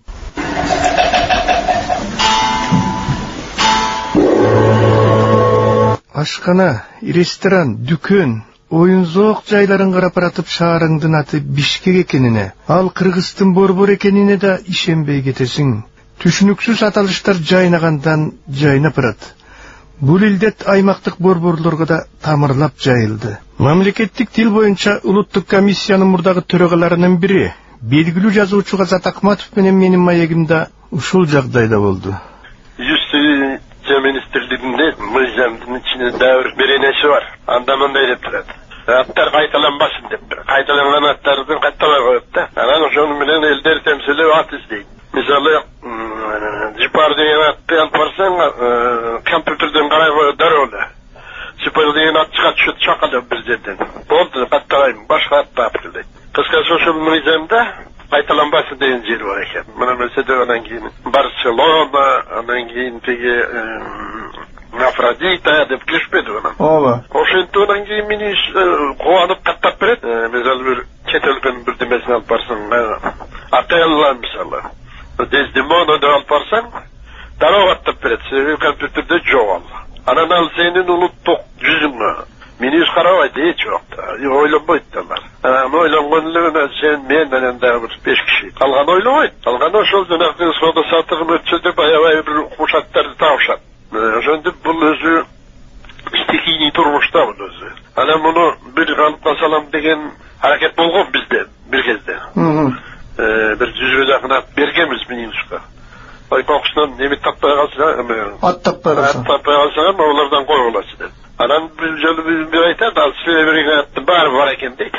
Ашкана, ресторан, дүкөн, оюн-зоок жайларын карап баратып шаарыңдын аты Бишкек экенине, ал Кыргыздын борбор экенине да ишенбей кетесиң. Түшүнүксүз аталыштар жайнагандан жайнап барат. Бул илдет аймактык борборлорго да тамырлап жайылды. Мамлекеттик тил боюнча улуттук комиссиянын мурдагы төрөгаларынын бири, белгилүү жазуучу Азат Акматов менен менин маегимде ушул жагдайда болду. Министрлигинде мыйзамдын ичинде дагы беренеси бар. Анда мындай деп турат. Аттар кайталанбасын деп. Кайталанган аттарды каттабай коет да. Анан ошону менен элдер темсилеп ат издейт. Мисалы, Жипар деген атты алып барсаң, компьютерден карай коет дароо эле. Жипар деген ат чыгат түшөт чакалып бир жерден. Болду, каттабайм, башка атты алып дейт. Кыскасы ошол мыйзамда кайталанбасын деген жер бар экен. Мына маселе анан кийин Барселона, анан кийин тиги Афродита деп киришпеди анан. Ооба. Ошентип анан кийин мени кубанып каттап берет. Мисалы бир чет өлкөнүн бир демесин алып барсаң, Отелло мисалы, Дездемона деп алып барсаң, дароо каттап берет. Себеби компьютерде жок ал. Анан ал сенин улуттук жүзүңө мени эч карабайт, эч убакта. Ойлонбойт алар. Ойлонгон эле сен мен менен дагы бир 5 киши. Калган ойлобойт. Калган ошол жанагы соода сатыгын өтсө деп аябай бир кушаттарды табышат. Ошентип бул өзү стихийный турмушта бул өзү. Анан муну бир калыпка салам деген аракет болгон бизде бир кезде. Бир 100 жакын ат бергенбиз Мининска. Кокусунан неме таппай калса, ат таппай калса, алардан койгулачы деп. Анан бир жолу бир айтат, ал силе берген аттын баары бар экен дейт.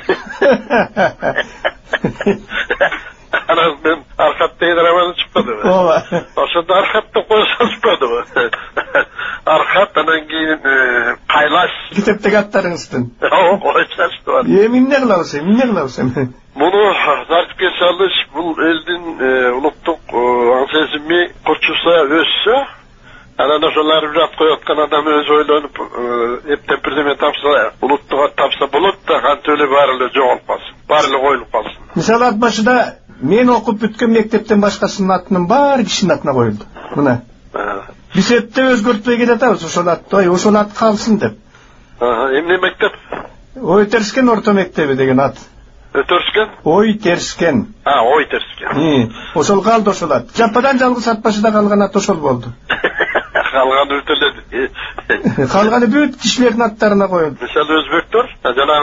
Анан мен аркат деген романы чыкпадыбы? Ооба. Ошондо аркатты койсо чыкпадыбы? Аркат анан кийин Кайлаш. Китептеги аттарыңыздын. Ооба, коюп чачты. Эмне кылабыз? Муну тартипке салыш бул элдин улуттук аңсесими курчуса өссө, анан ошолар жат коюп аткан адам өзү ойлонуп эптеп бирдеме тапса, улуттук ат тапса болот да, кантип эле баары эле жоголуп калсын, баары эле коюлуп калсын. Мисалы ат башында мен окуп бүткөн мектептен башкасынын атынын баары кишинин атына коюлду. Мына. Биз эптеп өзгөртпөй келатабыз ошол атты, ошол ат калсын деп. Эмне мектеп? Ой Терскен орто мектеби деген ат. Терскен? Ой Терскен. Ой Терскен. Ошол калды ошол ат. Жападан жалгыз ат башында калган ат ошол болду. Калганы бүтөлөдү. Калганы бүт кишилердин аттарына коюлду. Мисалы өзбектөр жанагынтип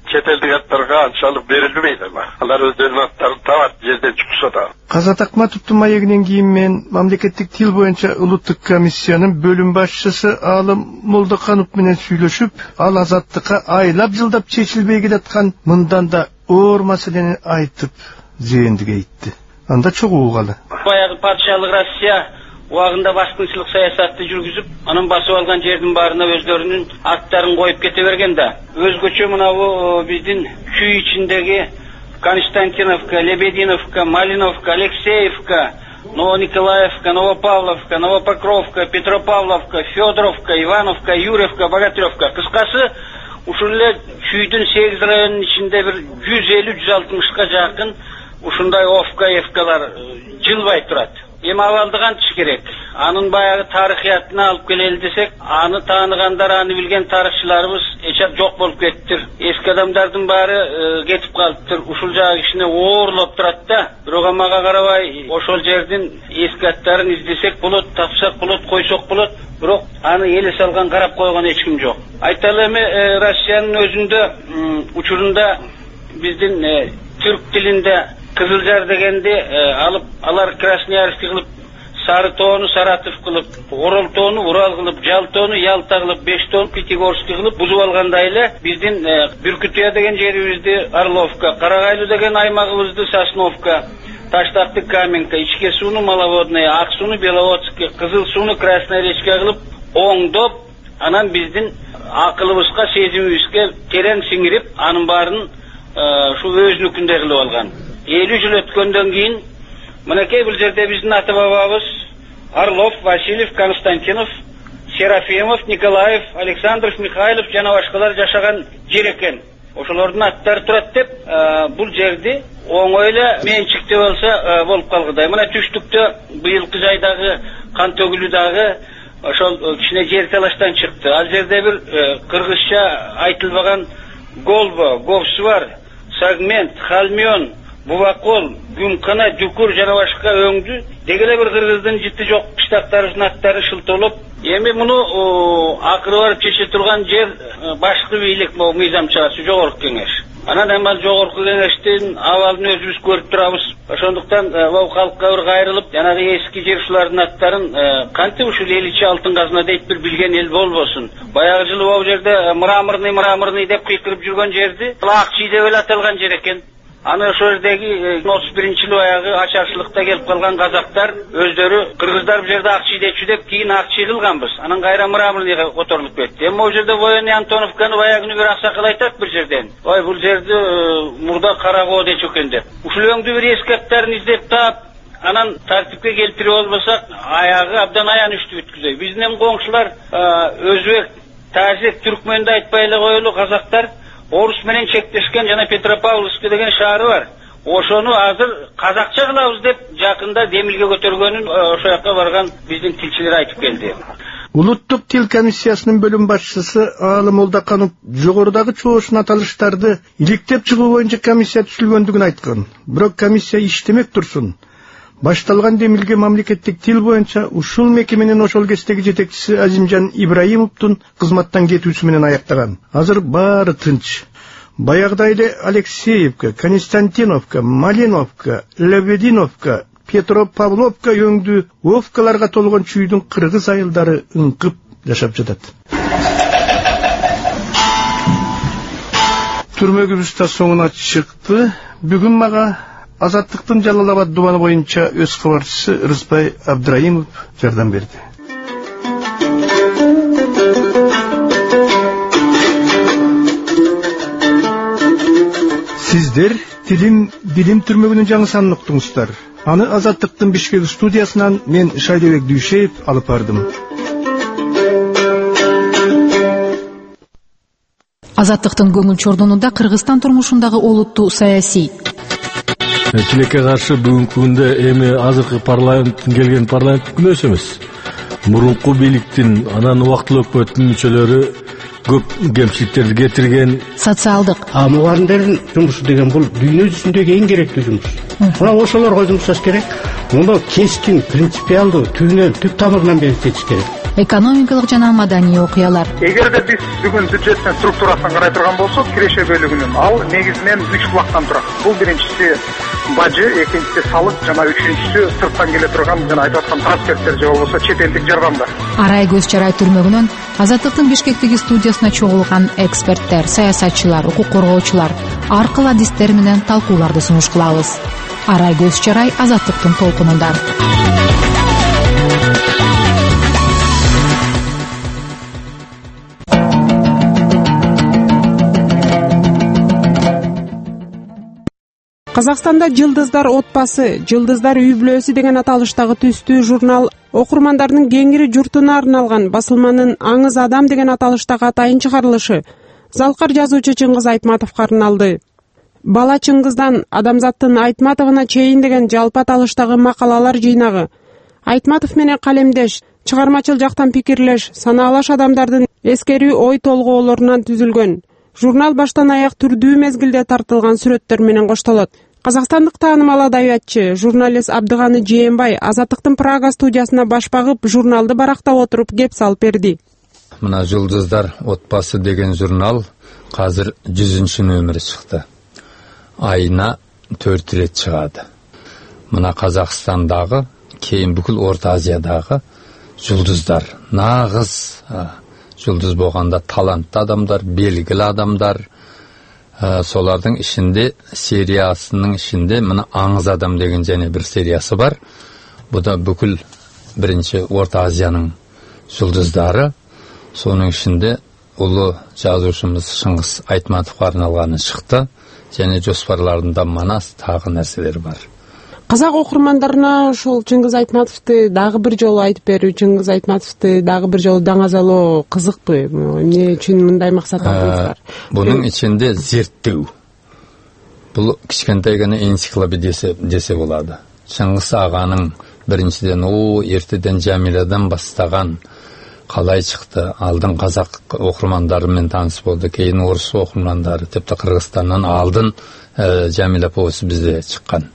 Çeteldik аттарга анчалык берилбейт. Алар өздөрүнүн аттарын табат жерден чыкса да. Казат Акматовдун маегинен кийин мен мамлекеттик тил боюнча улуттук комиссиянын бөлүм башчысы Алым Молдоканов менен сүйлөшүп, ал азаттыкка айлап жылдап чечилбей келаткан мындан да оор маселени айтып, зээндиге айтты. Анда чогуу угалы. Баягы патшалык Россия убагында баскынчылык саясатты жүргүзүп, анын басып алган жердин баарына өздөрүнүн аттарын коюп кете берген да. Өзгөчө мынабу биздин күй ичиндеги Константиновка, Лебединовка, Малиновка, Алексеевка, Новониколаевка, Новопавловка, Новопокровка, Петропавловка, Федоровка, Ивановка, Юрьевка, Богатыревка. Кыскасы, ушул эле күйдүн 8 районунун ичинде бир 150-160ка жакын ушундай овка, евкалар жылбай турат. Эми абалды кантыш керек? Анын баягы тарыхиятына алып келели десек, аны тааныгандар, аны билген тарыхчыларыбыз эчеп жок болуп кеттир. Эски адамдардын баары кетип калыптыр. Ушул жагы кичине оорлоп турат да. Бирок мага карабай, ошол жердин эски аттарын издесек болот, тапсак болот, койсок болот. Бирок аны эле салган, карап койгон эч ким жок. Айталы эми Россиянын өзүндө учурунда биздин түрк тилинде Кызылжар дегенди алып, алар Красноярский кылып, Сары тоону Саратов кылып, Орол тоону Урал кылып, Жал тоону Ялта кылып, Беш тоону Пятигорский кылып бузуп алгандай эле биздин Бүркүтүя деген жерибизди Орловка, Карагайлуу деген аймагыбызды Сосновка, Таштакты Каменка, Ичке сууну Маловодная, Ак сууну Беловодский, Кызыл сууну Красная речка кылып оңдоп, анан биздин акылыбызга, сезимибизге терең сиңирип, анын баарын шу өзүнүкүндөй кылып алган. 50 жыл өткөндөн кийин мынакей бул жерде биздин ата бабабыз Орлов, Васильев, Константинов, Серафимов, Николаев, Александров, Михайлов жана башкалар жашаган жер экен. Ошолордун аттары турат деп, бул жерди оңой эле менчиктеп алса болуп калгыдай. Мына түштүктө быйылкы жайдагы кан төгүлүүдагы ошол кичине жер талаштан чыкты. Ал жерде бир кыргызча айтылбаган голбо, говсу бар, сагмент, халмион, Бубакол, Гүмкана, Дүкүр жана башка өңдү дегеле бир кыргыздын жити жок кыштактарынын аттары шылтолуп, эми муну акыры барып чече турган жер башкы бийлик мыйзам чыгаасы жогорку кеңеш. Анан эми жогорку кеңештин абалын өзүбүз көрүп турабыз. Ошондуктан бул калкка бир кайрылып, жанагы эски жер ушулардын аттарын кантип ушул эл ичи алтын казына дейт бир билген эл болбосун. Баягы жылы бул жерде мраморный деп кыйкырып жүргөн жерди Акчий деп эле аталган жер экен. Аны ошол жердеги 31-жылы баягы ачарчылыкта келип калган казактар өздөрү кыргыздар бул жерде Акчий дечү деп кийин Акчий кылганбыз. Анан кайра мраморныйга которулуп кетти. Эми бул жерде военный Антоновканы баягыны бир аксакал айтат бир жерден. Ой, бул жерди мурда Карагоо дечү экен деп. Ушул өңдү бир эски аттарын издеп таап, анан тартипке келтирип албасак, аягы абдан аянычтуу бүткүзөй. Биздин эми коңшулар өзбек, тажик, түркмөндү айтпай эле коелу, казактар Орус менен чектешкен жана Петропавловск деген шаары бар. Ошону азыр казакча кылабыз деп жакында демилге көтөргөнүн ошол жака барган биздин тилчилер айтып келди. Улуттук тил комиссиясынын бөлүм башчысы Алым Молдоканов жогорудагы чоошун аталыштарды иликтеп чыгуу боюнча комиссия түзүлгөндүгүн айткан. Бирок комиссия иштемек турсун. Башталган демилге мамлекеттик тил боюнча ушул мекеменин ошол кездеги жетекчиси Азимжан Ибраимовдун кызматтан кетүүсү менен аяктаган. Азыр баары тынч. Баягыдай эле Алексеевка, Константиновка, Малиновка, Лебединовка, Петропавловка өңдүү овкаларга толгон чүйдүн кыргыз айылдары ыңкып жашап жатат. Түрмөгүбүз да соңуна чыкты. Бүгүн мага Азаттыктын Жалал-Абад дубаны боюнча өз кабарчысы Рыспай Абдраимов жардам берди. Сиздер Тилим билим түрмөгүнүн жаңы санын уктуңуздар. Аны Азаттыктын Бишкек студиясынан мен Шайдебек Дүйшеев алып бардым. Азаттыктын көңүл чордонунда Кыргызстан турмушундагы олуттуу саясий тилекке каршы бүгүнкү күндө эми азыркы парламенттин келген парламент күнөөсү эмес. Мурунку бийликтин анан убактылуу өкмөттүн мүчөлөрү көп кемчиликтерди кетирген. Социалдык. Мугалимдердин жумушу деген бул дүйнө жүзүндөгү эң керектүү жумуш. Мына ошолорго жумуш керек. муну кескин принципиалдуу түбүнөн түп тамырынан бекитиш керек. Экономикалык жана маданий окуялар. Эгерде биз бүгүн бюджеттин структурасын карай турган болсок, киреше бөлүгүнүн ал негизинен 3 булактан турат. Бул биринчиси бажы, экинчиси салык жана үчүнчүсү сырттан келе турган жана айтып аткан трансферттер же болбосо чет элдик жардамдар. Арай көз чарай түрмөгүнөн Азаттыктын Бишкектеги студиясына чогулган эксперттер, саясатчылар, укук коргоочулар ар кыл адистер менен талкууларды сунуш кылабыз. Арай көз чарай Азаттыктын толкунунда. Казакстанда Жылдыздар отбасы, Жылдыздар үй бүлөсү деген аталыштагы түстүү журнал окурмандардын кеңири журтуна арналган басылманын Аңыз адам деген аталыштагы атайын чыгарылышы залкар жазуучу Чыңгыз Айтматовго арналды. Бала Чыңгыздан адамзаттын Айтматовуна чейин деген жалпы аталыштагы макалалар жыйнагы. Айтматов менен калемдеш, чыгармачыл жактан пикирлеш, санаалаш адамдардын эскерүү ой толгоолорунан түзүлгөн. Журнал баштан аяк түрдүү мезгилде тартылган сүрөттөр менен коштолот. Казакстандык таанымал адабиятчы, журналист Абдыганы Жээнбай Азаттыктын Прага студиясына баш багып, журналды барактап отуруп кеп салып берди. Мына Жылдыздар отбасы деген журнал азыр 100-чү нөмүрү чыкты. Айына 4 рет чыгады. Мына Казакстандагы, кийин бүкүл Орто Азиядагы Жылдыздар, нагыз Жылдыз болгондо таланттуу адамдар, белгилүү адамдар, солардын ичинде сериясынын ичинде мына Аңыз адам деген жана бир сериясы бар. Бу да бүкүл биринчи Орто Азиянын Жылдыздары. Сонун ичинде улуу жазуучумуз Чыңгыз Айтматовго арналганы чыкты. Жана жоспарларында манас тагы нерселер бар. Казак окурмандарына ошол Чыңгыз Айтматовду дагы бир жолу айтып берүү, Чыңгыз Айтматовду дагы бир жолу даңазалоо кызыкпы? Эмне үчүн мындай максат алдыңыздар? Бунун ичинде зерттөө. Бул кичкентай гана энциклопедия десе болот. Чыңгыз аганын биринчиден эртеден Жамиладан баштаган калай чыкты. Алдын казак окурмандары менен тааныш болду, кийин орус окурмандары, тепти Кыргызстандан алдын Жамила повести бизде чыккан.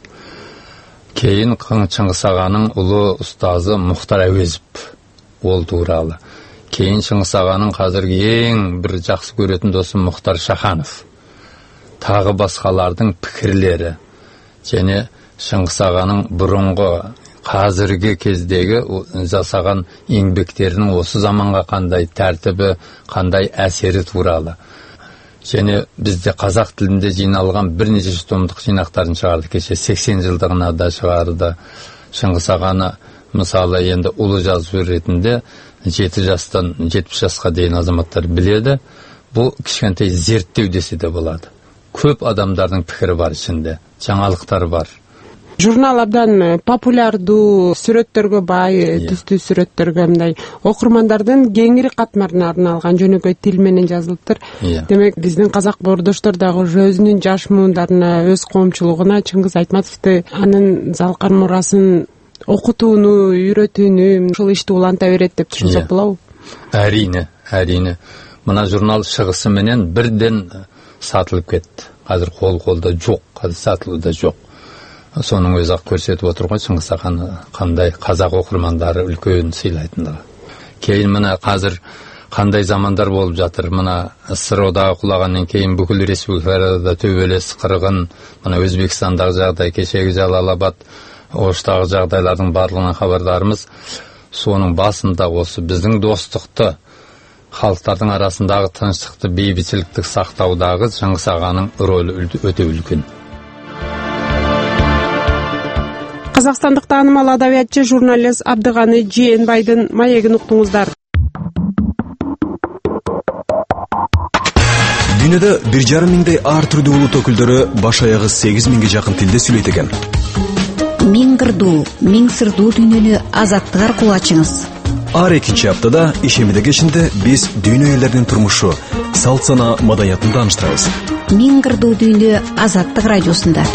Кейін Чыңгыз аганын улуу устазы Мухтар Әуезов ол тууралы. Кейін Чыңгыз аганын казыркы эң бир жакшы көрөтүн досу Мухтар Шаханов. Тагы башкалардын пикирлери жана Чыңгыз аганын бурунку казыркы кездеги жасаган эңбектеринин осы заманга кандай тартиби, кандай әсери тууралы. Және бізде қазақ тілінде жиналған бірнеше томдық жинақтарын шығарды. Кеше 80 жылдығына да шығарды. Чыңгыз ағаны мысалы енді ұлы жазушы ретінде 7 жастан 70 жасқа дейін азаматтар біледі. Бұл кішкентай зерттеу десе де болады. Көп адамдардың пікірі бар ішінде, жаңалықтар бар. Журнал абдан популярдуу, сүрөттөргө бай, түстүү сүрөттөргө мындай окурмандардын кеңири катмарына арналган жөнөкөй тил менен жазылыптыр. Демек, биздин казак бордоштор дагы өзүнүн жаш муундарына, өз коомчулугуна Чыңгыз Айтматовду, анын залкар мурасын окутууну, үйрөтүүнү, ушул ишти уланта берет деп түшүнсөк болобу? Әрине. Мына журнал чыгышы менен бирден сатылып кетти. Азыр кол-колдо жок, азыр сатылууда жок. Сонун өзү ак көрсөтүп отурган Чыңгыз аганы кандай казак окурмандары үлкөн сыйлайтындыгы. Кейін мына азыр кандай замандар болуп жатыр. Мына СРОдагы кулагандан кийин бүкүл республикаларда төбөлөс, кыргын, мына Өзбекстандагы жагдай, кечеги Жалал-Абад, Оштагы жагдайлардын барлыгынан кабардармыз. Сонун басында осы биздин достукту, халыктардын арасындагы тынчтыкты, бейбитчиликти сактоодагы Чыңгыз аганын ролу өтө үлкөн. Казакстандык таанымал адабиятчы, журналист Абдыганы Жээнбайдын маегин уктуңуздар. Дүйнөдө 1,5 миңдей ар түрдүү улут өкүлдөрү баш аягы 8 миңге жакын тилде сүйлөйт экен. Миң кырдуу, миң сырдуу дүйнөнү Азаттык аркылуу ачыңыз. Ар экинчи аптада ишемиде кешинде биз дүйнө элдеринин турмушу, салт сана, маданиятын тааныштырабыз. Миң кырдуу дүйнө Азаттык радиосунда.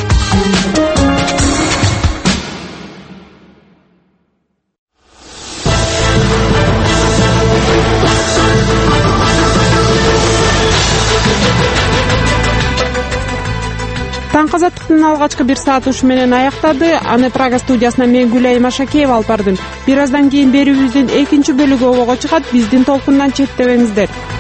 Таң таңкы азаттыктын алгачкы 1 саат ушу менен аяктады. Аны Прага студиясына мен Гүлай Машакеева алып бардым. Бир аздан кийин берүүбүздүн экинчи бөлүгү обого чыгат. Биздин толкундан четтебеңиздер.